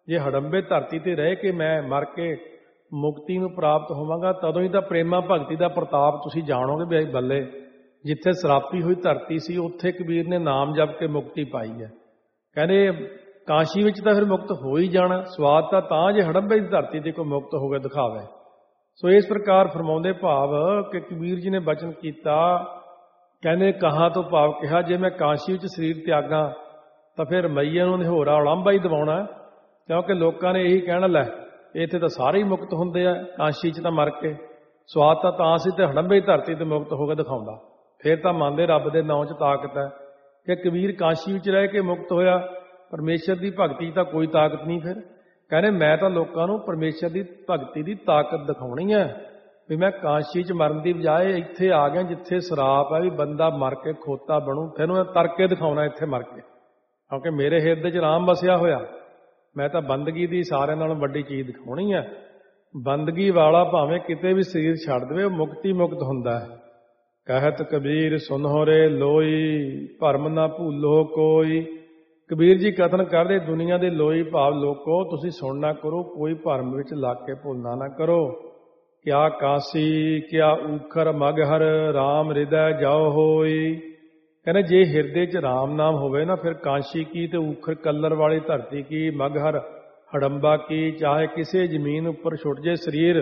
ਜੇ ਹੜੰਬੇ ਧਰਤੀ ਤੇ ਰਹਿ ਕੇ ਮੈਂ ਮਰ ਕੇ ਮੁਕਤੀ ਨੂੰ ਪ੍ਰਾਪਤ ਹੋਵਾਂਗਾ, ਤਦੋਂ ਹੀ ਤਾਂ ਪ੍ਰੇਮਾ ਭਗਤੀ ਦਾ ਪ੍ਰਤਾਪ ਤੁਸੀਂ ਜਾਣੋਗੇ ਵੀ ਬੱਲੇ, ਜਿੱਥੇ ਸਰਾਪੀ ਹੋਈ ਧਰਤੀ ਸੀ ਉੱਥੇ ਕਬੀਰ ਨੇ ਨਾਮ ਜਪ ਕੇ ਮੁਕਤੀ ਪਾਈ ਹੈ। ਕਹਿੰਦੇ ਕਾਸ਼ੀ ਵਿੱਚ ਤਾਂ ਫਿਰ ਮੁਕਤ ਹੋ ਹੀ ਜਾਣਾ, ਸਵਾਦ ਤਾਂ ਜੇ ਹੜੰਬੇ ਦੀ ਧਰਤੀ ਤੇ ਕੋਈ ਮੁਕਤ ਹੋ ਕੇ ਦਿਖਾਵੇ। ਸੋ ਇਸ ਪ੍ਰਕਾਰ ਫਰਮਾਉਂਦੇ ਭਾਵ ਕਿ ਕਬੀਰ ਜੀ ਨੇ ਬਚਨ ਕੀਤਾ, ਕਹਿੰਦੇ ਕਹਾਂ ਤੋਂ ਭਾਵ ਕਿਹਾ, ਜੇ ਮੈਂ ਕਾਸ਼ੀ ਵਿੱਚ ਸਰੀਰ ਤਿਆਗਾਂ ਤਾਂ ਫਿਰ ਮਈਏ ਨੂੰ ਨਿਹੋਰਾ ਉਲਾਂਭਾ ਹੀ ਦਿਵਾਉਣਾ, ਕਿਉਂਕਿ ਲੋਕਾਂ ਨੇ ਇਹੀ ਕਹਿਣਾ, ਲੈ ਇੱਥੇ ਤਾਂ ਸਾਰੇ ਹੀ ਮੁਕਤ ਹੁੰਦੇ ਆ, ਕਾਸ਼ੀ 'ਚ ਤਾਂ ਮਰ ਕੇ ਸਵਾਦ ਤਾਂ ਸੀ ਤੇ ਹੜੰਬੇ ਦੀ ਧਰਤੀ ਤੇ ਮੁਕਤ ਹੋ ਕੇ ਦਿਖਾਉਂਦਾ। ਫਿਰ ਤਾਂ ਮੰਨਦੇ ਰੱਬ ਦੇ ਨਾਂ 'ਚ ਤਾਕਤ ਹੈ ਕਿ ਕਬੀਰ ਕਾਸ਼ੀ ਵਿੱਚ ਰਹਿ ਕੇ ਮੁਕਤ ਹੋਇਆ, ਪਰਮੇਸ਼ਰ ਦੀ ਭਗਤੀ 'ਚ ਤਾਂ ਕੋਈ ਤਾਕਤ ਨਹੀਂ। ਫਿਰ ਕਹਿੰਦੇ ਮੈਂ ਤਾਂ ਲੋਕਾਂ ਨੂੰ ਪਰਮੇਸ਼ਰ ਦੀ ਭਗਤੀ ਦੀ ਤਾਕਤ ਦਿਖਾਉਣੀ ਹੈ, ਵੀ ਮੈਂ ਕਾਸ਼ੀ 'ਚ ਮਰਨ ਦੀ ਬਜਾਏ ਇੱਥੇ ਆ ਗਿਆ ਜਿੱਥੇ ਸਰਾਪ ਹੈ ਵੀ ਬੰਦਾ ਮਰ ਕੇ ਖੋਤਾ ਬਣੂ, ਫਿਰ ਮੈਂ ਤਰਕੇ ਦਿਖਾਉਣਾ ਇੱਥੇ ਮਰ ਕੇ, ਕਿਉਂਕਿ ਮੇਰੇ ਹਿਰਦੇ 'ਚ ਰਾਮ ਵਸਿਆ ਹੋਇਆ। ਮੈਂ ਤਾਂ ਬੰਦਗੀ ਦੀ ਸਾਰਿਆਂ ਨਾਲੋਂ ਵੱਡੀ ਚੀਜ਼ ਦਿਖਾਉਣੀ ਹੈ। ਬੰਦਗੀ ਵਾਲਾ ਭਾਵੇਂ ਕਿਤੇ ਵੀ ਸਰੀਰ ਛੱਡ ਦੇਵੇ, ਉਹ ਮੁਕਤੀ ਮੁਕਤ ਹੁੰਦਾ ਹੈ। ਕਹਿਤ ਕਬੀਰ ਸੁਨਹੁ ਰੇ ਲੋਈ, ਭਰਮ ਨਾ ਭੂਲੋ ਕੋਈ। ਕਬੀਰ ਜੀ ਕਥਨ ਕਰਦੇ, ਦੁਨੀਆ ਦੇ ਲੋਈ ਭਾਵ ਲੋਕੋ ਤੁਸੀਂ ਸੁਣਨਾ ਕਰੋ, ਕੋਈ ਭਰਮ ਵਿੱਚ ਲੱਗ ਕੇ ਭੁੱਲਣਾ ਨਾ ਕਰੋ। ਕਿਆ ਕਾਸੀ ਕਿਆ ਊਖਰ ਮਗਹਰ, ਰਾਮ ਹਿਰਦੈ ਜਾਓ ਹੋਈ। ਕਹਿੰਦੇ ਜੇ ਹਿਰਦੇ 'ਚ ਰਾਮ ਨਾਮ ਹੋਵੇ ਨਾ, ਫਿਰ ਕਾਂਸ਼ੀ ਕੀ ਤੇ ਊਖਰ ਕੱਲਰ ਵਾਲੀ ਧਰਤੀ ਕੀ, ਮਗਹਰ ਹੜੰਬਾ ਕੀ, ਚਾਹੇ ਕਿਸੇ ਜ਼ਮੀਨ ਉੱਪਰ ਛੁੱਟ ਜੇ ਸਰੀਰ,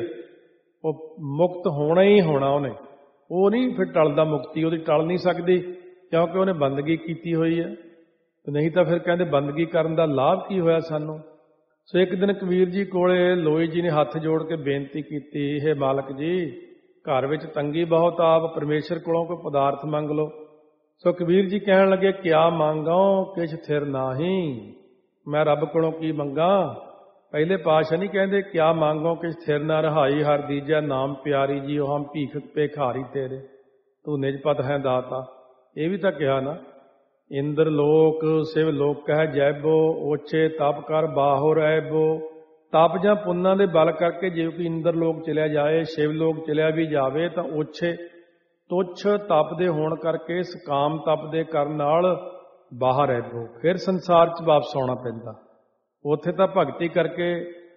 ਉਹ ਮੁਕਤ ਹੋਣਾ ਹੀ ਹੋਣਾ ਉਹਨੇ। ਉਹ ਨਹੀਂ ਫਿਰ ਟਲਦਾ, ਮੁਕਤੀ ਉਹਦੀ ਟਲ ਨਹੀਂ ਸਕਦੀ, ਕਿਉਂਕਿ ਉਹਨੇ ਬੰਦਗੀ ਕੀਤੀ ਹੋਈ ਹੈ। ਨਹੀਂ ਤਾਂ ਫਿਰ ਕਹਿੰਦੇ ਬੰਦਗੀ ਕਰਨ ਦਾ ਲਾਭ ਕੀ ਹੋਇਆ ਸਾਨੂੰ। ਸੋ ਇੱਕ ਦਿਨ ਕਬੀਰ ਜੀ ਕੋਲੇ ਲੋਈ ਜੀ ਨੇ ਹੱਥ ਜੋੜ ਕੇ ਬੇਨਤੀ ਕੀਤੀ, ਇਹ ਮਾਲਕ ਜੀ ਘਰ ਵਿੱਚ ਤੰਗੀ ਬਹੁਤ, ਆਪ ਪਰਮੇਸ਼ਰ ਕੋਲੋਂ ਕੋਈ ਪਦਾਰਥ ਮੰਗ ਲਓ। ਸੋ ਕਬੀਰ ਜੀ ਕਹਿਣ ਲੱਗੇ, ਕਿਆ ਮੰਗਾਂ ਕਿਛ ਥਿਰ ਨਾਹੀ, ਮੈਂ ਰੱਬ ਕੋਲੋਂ ਕੀ ਮੰਗਾਂ। ਪਹਿਲੇ ਪਾਤਸ਼ਾਹ ਨਹੀਂ ਕਹਿੰਦੇ ਕਿਆ ਮੰਗੋ ਕਿਛ ਥਿਰ ਨਾ ਰਹਾਈ, ਹਰ ਦੀਜਾ ਨਾਮ ਪਿਆਰੀ ਜੀ ਉਹ ਹਮ ਭੀਖ ਭੇਖਾਰੀ ਤੇਰੇ, ਤੂੰ ਨਿਜ ਪਤ ਹੈ ਦਾਤਾ। ਇਹ ਵੀ ਤਾਂ ਕਿਹਾ ਨਾ, ਇੰਦਰ ਲੋਕ ਸਿਵ ਲੋਕ ਕਹਿ ਜੈਬੋ, ਓਛੇ ਤਪ ਕਰ ਬਾਹੋ ਰਹਿਬੋ। ਤਪ ਜਾਂ ਪੁੰਨਾਂ ਦੇ ਬਲ ਕਰਕੇ ਜੇ ਕੋਈ ਇੰਦਰ ਲੋਕ ਚਲਿਆ ਜਾਏ, ਸ਼ਿਵ ਲੋਕ ਚਲਿਆ ਵੀ ਜਾਵੇ, ਤਾਂ ਓਛੇ ਤੁੱਛ ਤਪ ਦੇ ਹੋਣ ਕਰਕੇ, ਸਕਾਮ ਤਪ ਦੇ ਕਰਨ ਨਾਲ ਬਾਹਰ ਰਹਿਬੋ, ਫਿਰ ਸੰਸਾਰ 'ਚ ਵਾਪਸ ਆਉਣਾ ਪੈਂਦਾ। ਉੱਥੇ ਤਾਂ ਭਗਤੀ ਕਰਕੇ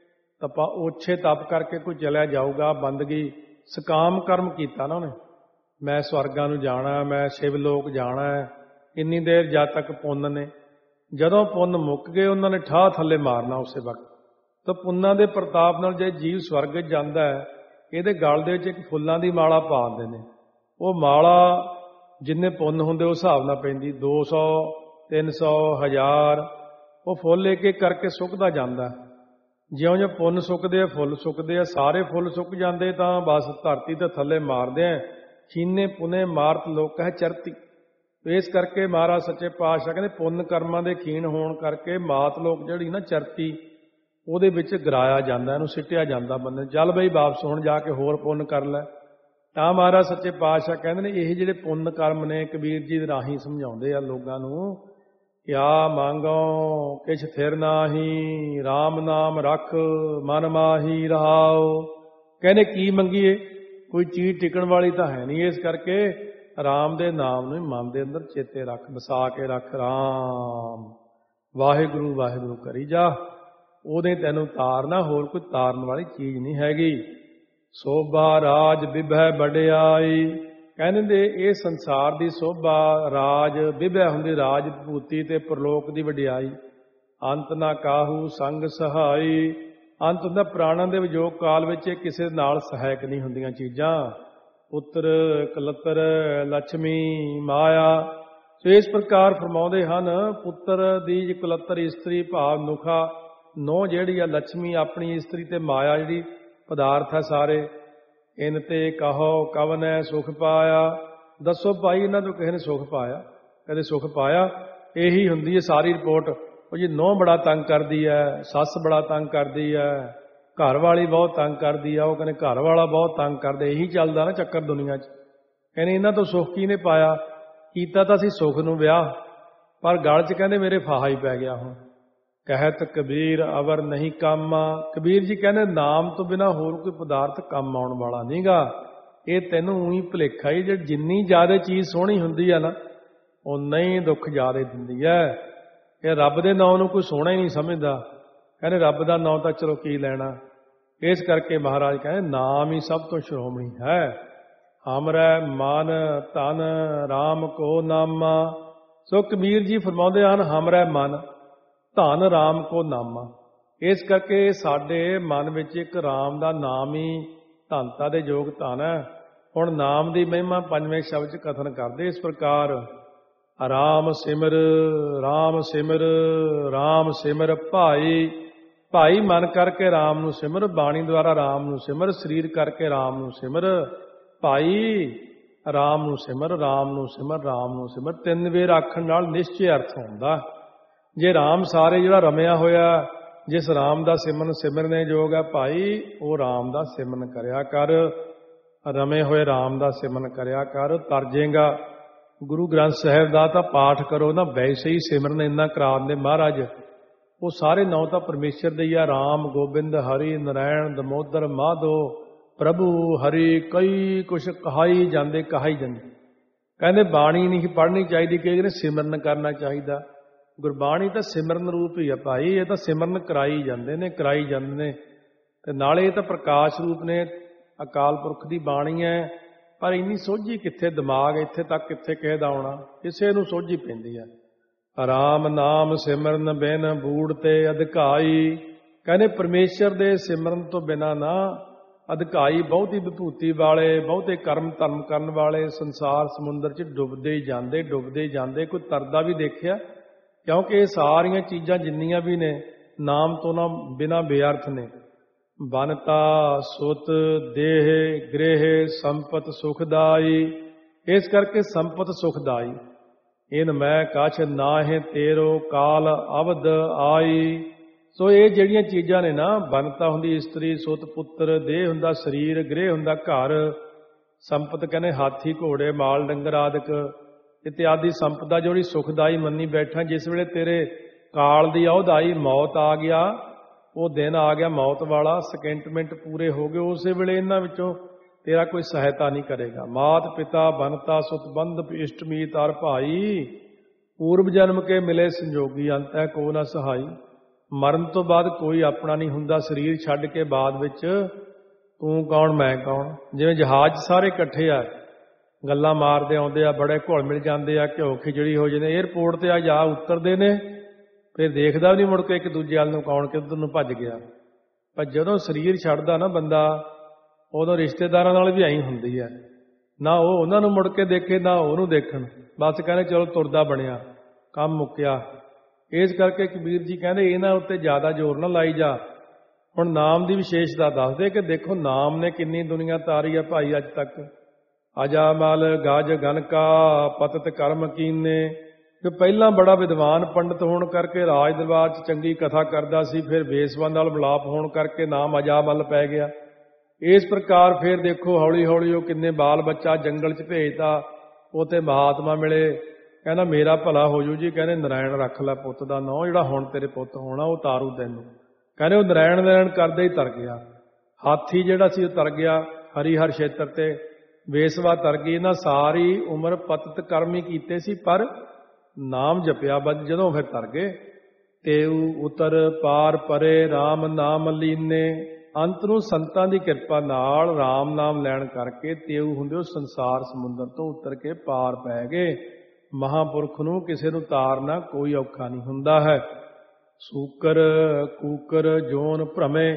ਓਛੇ ਤਪ ਕਰਕੇ ਕੋਈ ਚਲਿਆ ਜਾਊਗਾ, ਬੰਦਗੀ ਸਕਾਮ ਕਰਮ ਕੀਤਾ ਨਾ ਉਹਨੇ, ਮੈਂ ਸਵਰਗਾਂ ਨੂੰ ਜਾਣਾ, ਮੈਂ ਸ਼ਿਵ ਲੋਕ ਜਾਣਾ, ਇੰਨੀ ਦੇਰ ਜਦ ਤੱਕ ਪੁੰਨ ਨੇ। ਜਦੋਂ ਪੁੰਨ ਮੁੱਕ ਗਏ ਉਹਨਾਂ ਨੇ ਠਾਹ ਥੱਲੇ ਮਾਰਨਾ ਉਸੇ ਵਕਤ। ਤਾਂ ਪੁੰਨਾਂ ਦੇ ਪ੍ਰਤਾਪ ਨਾਲ ਜੇ ਜੀਵ ਸਵਰਗ ਜਾਂਦਾ ਹੈ, ਇਹਦੇ ਗਲ ਦੇ ਵਿੱਚ ਇੱਕ ਫੁੱਲਾਂ ਦੀ ਮਾਲਾ ਪਾ ਦਿੰਦੇ ਨੇ। ਉਹ ਮਾਲਾ ਜਿੰਨੇ ਪੁੰਨ ਹੁੰਦੇ ਉਸ ਹਿਸਾਬ ਨਾਲ ਪੈਂਦੀ, 200 300 1000, ਉਹ ਫੁੱਲ ਇੱਕ ਇੱਕ ਕਰਕੇ ਸੁੱਕਦਾ ਜਾਂਦਾ। ਜਿਉਂ-ਜਿਉਂ ਪੁੰਨ ਸੁੱਕਦੇ ਆ, ਫੁੱਲ ਸੁੱਕਦੇ ਆ, ਸਾਰੇ ਫੁੱਲ ਸੁੱਕ ਜਾਂਦੇ ਤਾਂ ਬਸ ਧਰਤੀ ਤੇ ਥੱਲੇ ਮਾਰਦੇ ਆ। ਛੀਨੇ ਪੁਨੇ ਮਾਰਤ ਲੋਕ ਹੈ ਚਰਤੀ। ਇਸ ਕਰਕੇ ਮਹਾਰਾਜ ਸੱਚੇ ਪਾਤਸ਼ਾਹ ਕਹਿੰਦੇ ਪੁੰਨ ਕਰਮਾਂ ਦੇ ਖੀਣ ਹੋਣ ਕਰਕੇ ਮਾਤ ਲੋਕ ਜਿਹੜੀ ਨਾ ਚਰਤੀ, ਉਹਦੇ ਵਿੱਚ ਗਰਾਇਆ ਜਾਂਦਾ, ਇਹਨੂੰ ਸਿੱਟਿਆ ਜਾਂਦਾ ਬੰਦੇ, ਚੱਲ ਬਈ ਵਾਪਸ ਹੁਣ ਜਾ ਕੇ ਹੋਰ ਪੁੰਨ ਕਰ ਲੈ। ਤਾਂ ਮਹਾਰਾਜ ਸੱਚੇ ਪਾਤਸ਼ਾਹ ਕਹਿੰਦੇ ਨੇ ਇਹ ਜਿਹੜੇ ਪੁੰਨ ਕਰਮ ਨੇ, ਕਬੀਰ ਜੀ ਦੇ ਰਾਹੀਂ ਸਮਝਾਉਂਦੇ ਆ ਲੋਕਾਂ ਨੂੰ, ਕਿਆ ਮੰਗੋ ਕਿਛ ਥਿਰ ਨਾਹੀ, ਰਾਮ ਨਾਮ ਰੱਖ ਮਨ ਮਾਹੀ ਰਹਾਓ। ਕਹਿੰਦੇ ਕੀ ਮੰਗੀਏ, ਕੋਈ ਚੀਜ਼ ਟਿਕਣ ਵਾਲੀ ਤਾਂ ਹੈ ਨਹੀਂ, ਇਸ ਕਰਕੇ ਰਾਮ ਦੇ ਨਾਮ ਨੂੰ ਮਨ ਦੇ ਅੰਦਰ ਚੇਤੇ ਰੱਖ, ਵਸਾ ਕੇ ਰੱਖ। ਰਾਮ ਵਾਹਿਗੁਰੂ ਵਾਹਿਗੁਰੂ ਕਰੀ ਜਾ, ਉਹਦੇ ਤੈਨੂੰ ਤਾਰਨਾ, ਹੋਰ ਕੋਈ ਤਾਰਨ ਵਾਲੀ ਚੀਜ਼ ਨਹੀਂ ਹੈਗੀ। ਸੋਭਾ ਰਾਜ ਵਿਭੈ ਵਡਿਆਈ, ਕਹਿੰਦੇ ਇਹ ਸੰਸਾਰ ਦੀ ਸੋਭਾ, ਰਾਜ ਵਿਭੈ ਹੁੰਦੀ ਰਾਜ ਭੂਤੀ ਤੇ ਪ੍ਰਲੋਕ ਦੀ ਵਡਿਆਈ। ਅੰਤ ਨਾ ਕਾਹੂ ਸੰਗ ਸਹਾਈ, ਅੰਤ ਹੁੰਦਾ ਪ੍ਰਾਣਾਂ ਦੇ ਵਿਜੋਗ ਕਾਲ ਵਿੱਚ ਇਹ ਕਿਸੇ ਨਾਲ ਸਹਾਇਕ ਨਹੀਂ ਹੁੰਦੀਆਂ ਚੀਜ਼ਾਂ। ਪੁੱਤਰ ਕਲਤਰ ਲక్ష్ਮੀ ਮਾਇਆ। ਸੋ ਇਸ ਪ੍ਰਕਾਰ ਫਰਮਾਉਂਦੇ ਹਨ, ਪੁੱਤਰ ਦੀ ਕੁਲੱਤਰ ਇਸਤਰੀ ਭਾਵ ਨੁਖਾ ਨੋ ਜਿਹੜੀ ਆ, ਲక్ష్ਮੀ ਆਪਣੀ ਇਸਤਰੀ ਤੇ ਮਾਇਆ ਜਿਹੜੀ ਪਦਾਰਥ ਹੈ ਸਾਰੇ। ਇਨ ਤੇ ਕਹੋ ਕਵਨੈ ਸੁਖ ਪਾਇਆ, ਦੱਸੋ ਭਾਈ ਇਹਨਾਂ ਤੋਂ ਕਿਸੇ ਨੇ ਸੁਖ ਪਾਇਆ, ਕਦੇ ਸੁਖ ਪਾਇਆ? ਇਹੀ ਹੁੰਦੀ ਹੈ ਸਾਰੀ ਰਿਪੋਰਟ। ਉਹ ਜੀ ਨਹੁੰ ਬੜਾ ਤੰਗ ਕਰਦੀ ਹੈ, ਸੱਸ ਬੜਾ ਤੰਗ ਕਰਦੀ ਹੈ, ਘਰ ਵਾਲੀ ਬਹੁਤ ਤੰਗ ਕਰਦੀ ਆ, ਉਹ ਕਹਿੰਦੇ ਘਰ ਵਾਲਾ ਬਹੁਤ ਤੰਗ ਕਰਦੇ। ਇਹੀ ਚੱਲਦਾ ਨਾ ਚੱਕਰ ਦੁਨੀਆ 'ਚ। ਕਹਿੰਦੇ ਇਹਨਾਂ ਤੋਂ ਸੁੱਖ ਕਿਹਨੇ ਪਾਇਆ? ਕੀਤਾ ਤਾਂ ਅਸੀਂ ਸੁੱਖ ਨੂੰ ਵਿਆਹ, ਪਰ ਗਲ 'ਚ ਕਹਿੰਦੇ ਮੇਰੇ ਫਾਹਾ ਹੀ ਪੈ ਗਿਆ। ਹੁਣ ਕਹਿਤ ਕਬੀਰ ਅਵਰ ਨਹੀਂ ਕੰਮ, ਕਬੀਰ ਜੀ ਕਹਿੰਦੇ ਨਾਮ ਤੋਂ ਬਿਨਾਂ ਹੋਰ ਕੋਈ ਪਦਾਰਥ ਕੰਮ ਆਉਣ ਵਾਲਾ ਨਹੀਂਗਾ। ਇਹ ਤੈਨੂੰ ਉਹੀ ਭੁਲੇਖਾ ਹੀ, ਜਿਹੜੀ ਜਿੰਨੀ ਜ਼ਿਆਦਾ ਚੀਜ਼ ਸੋਹਣੀ ਹੁੰਦੀ ਆ ਨਾ, ਓਨਾ ਹੀ ਦੁੱਖ ਜ਼ਿਆਦਾ ਦਿੰਦੀ ਹੈ। ਇਹ ਰੱਬ ਦੇ ਨਾਂ ਨੂੰ ਕੋਈ ਸੋਹਣਾ ਹੀ ਨਹੀਂ ਸਮਝਦਾ। ਕਹਿੰਦੇ ਰੱਬ ਦਾ ਨਾਂ ਤਾਂ ਚਲੋ ਕੀ ਲੈਣਾ। ਇਸ ਕਰਕੇ ਮਹਾਰਾਜ ਕਹਿੰਦੇ ਨਾਮ ਹੀ ਸਭ ਤੋਂ ਸ਼੍ਰੋਮਣੀ ਹੈ। ਹਮਰੈ ਮਨ ਤਨ ਰਾਮ ਕੋ ਨਾਮਾ। ਸੋ ਕਬੀਰ ਜੀ ਫਰਮਾਉਂਦੇ ਹਨ ਹਮਰੈ ਮਨ ਧਨ ਰਾਮ ਕੋ ਨਾਮਾ। ਇਸ ਕਰਕੇ ਸਾਡੇ ਮਨ ਵਿੱਚ ਇੱਕ ਰਾਮ ਦਾ ਨਾਮ ਹੀ ਧਨਤਾ ਦੇ ਯੋਗ ਧਨ ਹੈ। ਹੁਣ ਨਾਮ ਦੀ ਮਹਿਮਾ ਪੰਜਵੇਂ ਸ਼ਬਦ 'ਚ ਕਥਨ ਕਰਦੇ ਇਸ ਪ੍ਰਕਾਰ ਰਾਮ ਸਿਮਰ ਰਾਮ ਸਿਮਰ ਰਾਮ ਸਿਮਰ ਭਾਈ। ਭਾਈ ਮਨ ਕਰਕੇ ਰਾਮ ਨੂੰ ਸਿਮਰ, ਬਾਣੀ ਦੁਆਰਾ ਰਾਮ ਨੂੰ ਸਿਮਰ, ਸਰੀਰ ਕਰਕੇ ਰਾਮ ਨੂੰ ਸਿਮਰ। ਭਾਈ ਰਾਮ ਨੂੰ ਸਿਮਰ, ਰਾਮ ਨੂੰ ਸਿਮਰ, ਰਾਮ ਨੂੰ ਸਿਮਰ। ਤਿੰਨ ਵੇਰ ਆਖਣ ਨਾਲ ਨਿਸ਼ਚੈ ਅਰਥ ਹੁੰਦਾ। ਜੇ ਰਾਮ ਸਾਰੇ ਜਿਹੜਾ ਰਮਿਆ ਹੋਇਆ, ਜਿਸ ਰਾਮ ਦਾ ਸਿਮਰਨ ਸਿਮਰਨੇ ਯੋਗ ਹੈ ਭਾਈ, ਉਹ ਰਾਮ ਦਾ ਸਿਮਰਨ ਕਰਿਆ ਕਰ। ਰਮੇ ਹੋਏ ਰਾਮ ਦਾ ਸਿਮਰਨ ਕਰਿਆ ਕਰ, ਤਰਜੇਗਾ। ਗੁਰੂ ਗ੍ਰੰਥ ਸਾਹਿਬ ਦਾ ਤਾਂ ਪਾਠ ਕਰੋ ਨਾ, ਵੈਸੇ ਹੀ ਸਿਮਰਨ ਇੰਨਾ ਕਰਾ ਦਿੰਦੇ ਮਹਾਰਾਜ। ਉਹ ਸਾਰੇ ਨਾਂ ਤਾਂ ਪਰਮੇਸ਼ਰ ਦੇ ਹੀ ਆ, ਰਾਮ ਗੋਬਿੰਦ ਹਰੀ ਨਰੈਣ ਦਮੋਦਰ ਮਾਧੋ ਪ੍ਰਭੂ ਹਰੀ। ਕਈ ਕੁਛ ਕਹਾਈ ਜਾਂਦੇ ਕਹਾਈ ਜਾਂਦੇ। ਕਹਿੰਦੇ ਬਾਣੀ ਨਹੀਂ ਪੜ੍ਹਨੀ ਚਾਹੀਦੀ, ਕਹਿੰਦੇ ਸਿਮਰਨ ਕਰਨਾ ਚਾਹੀਦਾ। ਗੁਰਬਾਣੀ ਤਾਂ ਸਿਮਰਨ ਰੂਪ ਹੀ ਆ ਭਾਈ, ਇਹ ਤਾਂ ਸਿਮਰਨ ਕਰਾਈ ਜਾਂਦੇ ਨੇ, ਕਰਾਈ ਜਾਂਦੇ ਨੇ। ਤੇ ਨਾਲੇ ਇਹ ਤਾਂ ਪ੍ਰਕਾਸ਼ ਰੂਪ ਨੇ, ਅਕਾਲ ਪੁਰਖ ਦੀ ਬਾਣੀ ਹੈ। ਪਰ ਇੰਨੀ ਸੋਝੀ ਕਿੱਥੇ, ਦਿਮਾਗ ਇੱਥੇ ਤੱਕ ਕਿੱਥੇ ਕਿਸੇ ਦਾ ਆਉਣਾ, ਕਿਸੇ ਨੂੰ ਸੋਝੀ ਪੈਂਦੀ ਹੈ। ਰਾਮ ਨਾਮ ਸਿਮਰਨ ਬਿਨ ਬੂੜ ਤੇ ਅਧਿਕਾਈ। ਕਹਿੰਦੇ ਪਰਮੇਸ਼ਰ ਦੇ ਸਿਮਰਨ ਤੋਂ ਬਿਨਾਂ ਨਾ ਅਧਿਕਾਈ, ਬਹੁਤੀ ਵਿਭੂਤੀ ਵਾਲੇ, ਬਹੁਤੇ ਕਰਮ ਧਰਮ ਕਰਨ ਵਾਲੇ ਸੰਸਾਰ ਸਮੁੰਦਰ 'ਚ ਡੁੱਬਦੇ ਹੀ ਜਾਂਦੇ, ਡੁੱਬਦੇ ਹੀ ਜਾਂਦੇ। ਕੋਈ ਤਰਦਾ ਵੀ ਦੇਖਿਆ? ਕਿਉਂਕਿ ਇਹ ਸਾਰੀਆਂ ਚੀਜ਼ਾਂ ਜਿੰਨੀਆਂ ਵੀ ਨੇ ਨਾਮ ਤੋਂ ਨਾ ਬਿਨਾਂ ਬੇਅਰਥ ਨੇ। ਬਨਤਾ ਸੁਤ ਦੇਹ ਗ੍ਰਹਿ ਸੰਪਤ ਸੁਖਦਾਈ। ਇਸ ਕਰਕੇ ਸੰਪਤ ਸੁਖਦਾਈ। ਇਨ ਮੈਂ ਕਛ ਨਾਹਿ ਤੇਰੋ ਕਾਲ ਅਵਧ ਆਈ। ਸੋ ਇਹ ਜਿਹੜੀਆਂ ਚੀਜ਼ਾਂ ਨੇ ਨਾ, ਬਨਤਾ ਹੁੰਦੀ ਇਸਤਰੀ, ਸੁਤ ਪੁੱਤਰ, ਦੇਹ ਹੁੰਦਾ ਸਰੀਰ, ਗ੍ਰਹਿ ਹੁੰਦਾ ਘਰ, ਸੰਪਤ ਕਹਿੰਦੇ ਹਾਥੀ ਘੋੜੇ ਮਾਲ ਡੰਗਰ ਆਦਿਕ ਇਤਿਆਦਿ ਸੰਪਦਾ ਜਿਹੜੀ ਸੁਖਦਾਈ ਮੰਨੀ ਬੈਠਾ। ਜਿਸ ਵੇਲੇ ਤੇਰੇ ਕਾਲ ਦੀ ਅਵਧ ਆਈ, ਮੌਤ ਆ ਗਿਆ, ਉਹ ਦਿਨ ਆ ਗਿਆ ਮੌਤ ਵਾਲਾ, ਸਕਿੰਟ ਮਿੰਟ ਪੂਰੇ ਹੋ ਗਏ, ਉਸੇ ਵੇਲੇ ਇਹਨਾਂ ਵਿੱਚੋਂ ਤੇਰਾ ਕੋਈ ਸਹਾਇਤਾ ਨਹੀਂ ਕਰੇਗਾ। ਮਾਤ ਪਿਤਾ ਬਨਤਾ ਸੁਤ ਬੰਧ ਇਸ਼ਟ ਮੀਤ ਅਰ ਭਾਈ। ਪੂਰਬ ਜਨਮ ਕੇ ਮਿਲੇ ਸੰਜੋਗੀ ਅੰਤ ਹੈ ਕੋ ਨਾ ਸਹਾਈ। ਮਰਨ ਤੋਂ ਬਾਅਦ ਕੋਈ ਆਪਣਾ ਨਹੀਂ ਹੁੰਦਾ। ਸਰੀਰ ਛੱਡ ਕੇ ਬਾਅਦ ਵਿੱਚ ਤੂੰ ਕੌਣ ਮੈਂ ਕੌਣ। ਜਿਵੇਂ ਜਹਾਜ਼ ਸਾਰੇ ਇਕੱਠੇ ਆ, ਗੱਲਾਂ ਮਾਰਦੇ ਆਉਂਦੇ ਆ, ਬੜੇ ਘੁਲ ਮਿਲ ਜਾਂਦੇ ਆ, ਘਿਓ ਖਿਚੜੀ ਹੋ ਜਾਂਦੇ। ਏਅਰਪੋਰਟ ਤੇ ਆ ਜਾ ਉਤਰਦੇ ਨੇ, ਫਿਰ ਦੇਖਦਾ ਵੀ ਨਹੀਂ ਮੁੜ ਕੇ ਇੱਕ ਦੂਜੇ ਵੱਲ ਨੂੰ ਕੌਣ ਕਿੱਧਰ ਨੂੰ ਭੱਜ ਗਿਆ। ਪਰ ਜਦੋਂ ਸਰੀਰ ਛੱਡਦਾ ਨਾ ਬੰਦਾ, ਉਦੋਂ ਰਿਸ਼ਤੇਦਾਰਾਂ ਨਾਲ ਵੀ ਐਂ ਹੁੰਦੀ ਹੈ। ਨਾ ਉਹ ਉਹਨਾਂ ਨੂੰ ਮੁੜ ਕੇ ਦੇਖੇ, ਨਾ ਉਹਨੂੰ ਦੇਖਣ। ਬਸ ਕਹਿੰਦੇ ਚਲੋ ਤੁਰਦਾ ਬਣਿਆ, ਕੰਮ ਮੁੱਕਿਆ। ਇਸ ਕਰਕੇ ਕਬੀਰ ਜੀ ਕਹਿੰਦੇ ਇਹਨਾਂ ਉੱਤੇ ਜ਼ਿਆਦਾ ਜ਼ੋਰ ਨਾ ਲਾਈ ਜਾ। ਹੁਣ ਨਾਮ ਦੀ ਵਿਸ਼ੇਸ਼ਤਾ ਦੱਸਦੇ ਕਿ ਦੇਖੋ ਨਾਮ ਨੇ ਕਿੰਨੀ ਦੁਨੀਆ ਤਾਰੀ ਆ ਭਾਈ ਅੱਜ ਤੱਕ। ਅਜਾ ਮਲ ਗਜ ਗਨਕਾ ਪਤਤ ਕਰਮ ਕੀਨੇ। ਕਿ ਪਹਿਲਾਂ ਬੜਾ ਵਿਦਵਾਨ ਪੰਡਤ ਹੋਣ ਕਰਕੇ ਰਾਜ ਦਰਬਾਰ 'ਚ ਚੰਗੀ ਕਥਾ ਕਰਦਾ ਸੀ, ਫਿਰ ਵੇਸਵਾਂ ਨਾਲ ਮਿਲਾਪ ਹੋਣ ਕਰਕੇ ਨਾਮ ਅਜਾ ਮਲ ਪੈ ਗਿਆ। ਇਸ ਪ੍ਰਕਾਰ ਫਿਰ ਦੇਖੋ ਹੌਲੀ ਹੌਲੀ ਉਹ ਕਿੰਨੇ ਬਾਲ ਬੱਚਾ ਜੰਗਲ 'ਚ ਭੇਜਦਾ। ਉੱਥੇ ਮਹਾਤਮਾ ਮਿਲੇ, ਕਹਿੰਦਾ ਮੇਰਾ ਭਲਾ ਹੋ ਜੂ ਜੀ। ਕਹਿੰਦੇ ਨਰਾਇਣ ਰੱਖ ਲੈ ਪੁੱਤ ਦਾ ਨਾਂ, ਜਿਹੜਾ ਹੁਣ ਤੇਰੇ ਪੁੱਤ ਹੋਣਾ ਉਹ ਤਾਰੂ ਤੈਨੂੰ। ਕਹਿੰਦੇ ਉਹ ਨਰਾਇਣ ਨਰਾਇਣ ਕਰਦੇ ਹੀ ਤਰ ਗਿਆ। ਹਾਥੀ ਜਿਹੜਾ ਸੀ ਉਹ ਤਰ ਗਿਆ ਹਰੀਹਰ ਖੇਤਰ ਤੇ, ਵੇਸਵਾ ਤਰ ਗਈ। ਇਹਨਾਂ ਸਾਰੀ ਉਮਰ ਪਤਿਤ ਕਰਮ ਹੀ ਕੀਤੇ ਸੀ, ਪਰ ਨਾਮ ਜਪਿਆ ਬਦ ਜਦੋਂ ਫਿਰ ਤਰ ਗਏ। ਤੇਉ ਉਤਰ ਪਾਰ ਪਰੇ ਰਾਮ ਨਾਮ ਲੀਨੇ। ਅੰਤ ਨੂੰ ਸੰਤਾਂ ਦੀ ਕਿਰਪਾ ਨਾਲ ਰਾਮ ਨਾਮ ਲੈਣ ਕਰਕੇ ਤੇਉ ਹੁੰਦੇ ਉਹ ਸੰਸਾਰ ਸਮੁੰਦਰ ਤੋਂ ਉਤਰ ਕੇ ਪਾਰ ਪੈ ਗਏ। ਮਹਾਂਪੁਰਖ ਨੂੰ ਕਿਸੇ ਨੂੰ ਤਾਰਨਾ ਕੋਈ ਔਖਾ ਨਹੀਂ ਹੁੰਦਾ ਹੈ। ਸੂਕਰ ਕੂਕਰ ਜੋਨ ਭ੍ਰਮੇ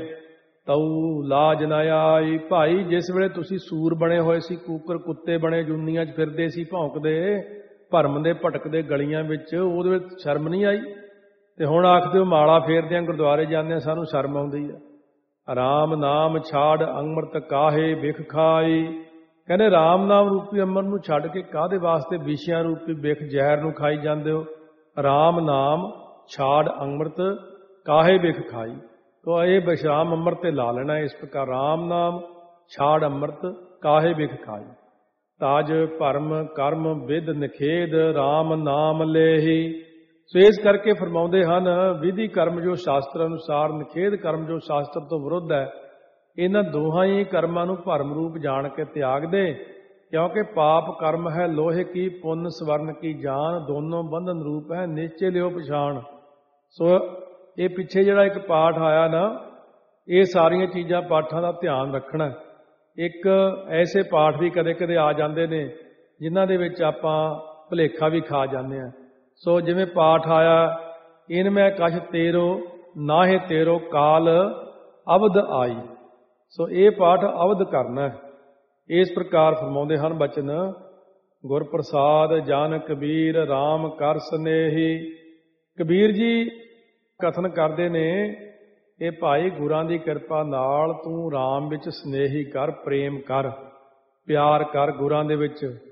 ਤਉ ਲਾਜ ਨ ਆਈ। ਭਾਈ ਜਿਸ ਵੇਲੇ ਤੁਸੀਂ ਸੂਰ ਬਣੇ ਹੋਏ ਸੀ, ਕੂਕਰ ਕੁੱਤੇ ਬਣੇ ਜੁੰਨੀਆਂ 'ਚ ਫਿਰਦੇ ਸੀ ਭੌਂਕਦੇ, ਭਰਮ ਦੇ ਭਟਕਦੇ ਗਲੀਆਂ ਵਿੱਚ, ਉਹਦੇ ਵਿੱਚ ਸ਼ਰਮ ਨਹੀਂ ਆਈ। ਤੇ ਹੁਣ ਆਖਦੇ ਹੋ ਮਾਲਾ ਫੇਰਦੇ ਆ, ਗੁਰਦੁਆਰੇ ਜਾਂਦੇ ਆ, ਸਾਨੂੰ ਸ਼ਰਮ ਆਉਂਦੀ ਆ। ਰਾਮ ਨਾਮ ਛਾੜ ਅੰਮ੍ਰਿਤ ਕਾਹੇ ਬਿਖ ਖਾਈ। ਕਹਿੰਦੇ ਰਾਮ ਨਾਮ ਰੂਪੀ ਅੰਮ੍ਰਿਤ ਨੂੰ ਛੱਡ ਕੇ ਕਾਹਦੇ ਵਾਸਤੇ ਵਿਸ਼ਿਆਂ ਰੂਪੀ ਬਿਖ ਜ਼ਹਿਰ ਨੂੰ ਖਾਈ ਜਾਂਦੇ ਹੋ। ਰਾਮ ਨਾਮ ਛਾੜ ਅੰਮ੍ਰਿਤ ਕਾਹੇ ਬਿਖ ਖਾਈ। ਤੋ ਇਹ ਵਿਸ਼ਰਾਮ ਅੰਮ੍ਰਿਤ ਤੇ ਲਾ ਲੈਣਾ। ਇਸ ਪ੍ਰਕਾਰ ਰਾਮ ਨਾਮ ਛਾੜ ਅੰਮ੍ਰਿਤ ਕਾਹੇ ਬਿਖ ਖਾਈ। ਤਾਜ ਭਰਮ ਕਰਮ ਵਿਦ ਨਿਖੇਦ ਰਾਮ ਨਾਮ ਲੇਹੀ। ਸੋ ਇਸ ਕਰਕੇ ਫਰਮਾਉਂਦੇ ਹਨ ਵਿਧੀ ਕਰਮ ਜੋ ਸ਼ਾਸਤਰ ਅਨੁਸਾਰ, ਨਿਖੇਧ ਕਰਮ ਜੋ ਸ਼ਾਸਤਰ ਤੋਂ ਵਿਰੁੱਧ ਹੈ, ਇਹਨਾਂ ਦੋਹਾਂ ਹੀ ਕਰਮਾਂ ਨੂੰ ਭਰਮ ਰੂਪ ਜਾਣ ਕੇ ਤਿਆਗ ਦੇ। ਕਿਉਂਕਿ ਪਾਪ ਕਰਮ ਹੈ ਲੋਹੇ ਕੀ, ਪੁੰਨ ਸਵਰਨ ਕੀ ਜਾਨ, ਦੋਨੋਂ ਬੰਧਨ ਰੂਪ ਹੈ ਨਿਸ਼ਚੇ ਲਿਓ ਪਛਾਣ। ਸੋ ਇਹ ਪਿੱਛੇ ਜਿਹੜਾ ਇੱਕ ਪਾਠ ਆਇਆ ਨਾ, ਇਹ ਸਾਰੀਆਂ ਚੀਜ਼ਾਂ ਪਾਠਾਂ ਦਾ ਧਿਆਨ ਰੱਖਣਾ। ਇੱਕ ਐਸੇ ਪਾਠ ਵੀ ਕਦੇ ਕਦੇ ਆ ਜਾਂਦੇ ਨੇ ਜਿਨ੍ਹਾਂ ਦੇ ਵਿੱਚ ਆਪਾਂ ਭੁਲੇਖਾ ਵੀ ਖਾ ਜਾਂਦੇ ਹਾਂ। ਸੋ ਜਿਵੇਂ ਪਾਠ ਆਇਆ, ਇਨ ਮੈਂ ਕਛ ਤੇਰੋ ਨਾਹੇ ਤੇਰੋ ਕਾਲ ਅਵਧ ਆਈ। ਸੋ ਇਹ ਪਾਠ ਅਵਧ ਕਰਨਾ ਹੈ। ਇਸ ਪ੍ਰਕਾਰ ਫਰਮਾਉਂਦੇ ਹਨ ਬਚਨ, ਗੁਰ ਪ੍ਰਸਾਦ ਜਨ ਕਬੀਰ RAM ਕਰ ਸਨੇਹੀ। ਕਬੀਰ ਜੀ ਕਥਨ ਕਰਦੇ ਨੇ, ਇਹ ਭਾਈ ਗੁਰਾਂ ਦੀ ਕਿਰਪਾ ਨਾਲ ਤੂੰ RAM ਵਿੱਚ ਸਨੇਹੀ ਕਰ, ਪ੍ਰੇਮ ਕਰ, ਪਿਆਰ ਕਰ ਗੁਰਾਂ ਦੇ ਵਿੱਚ।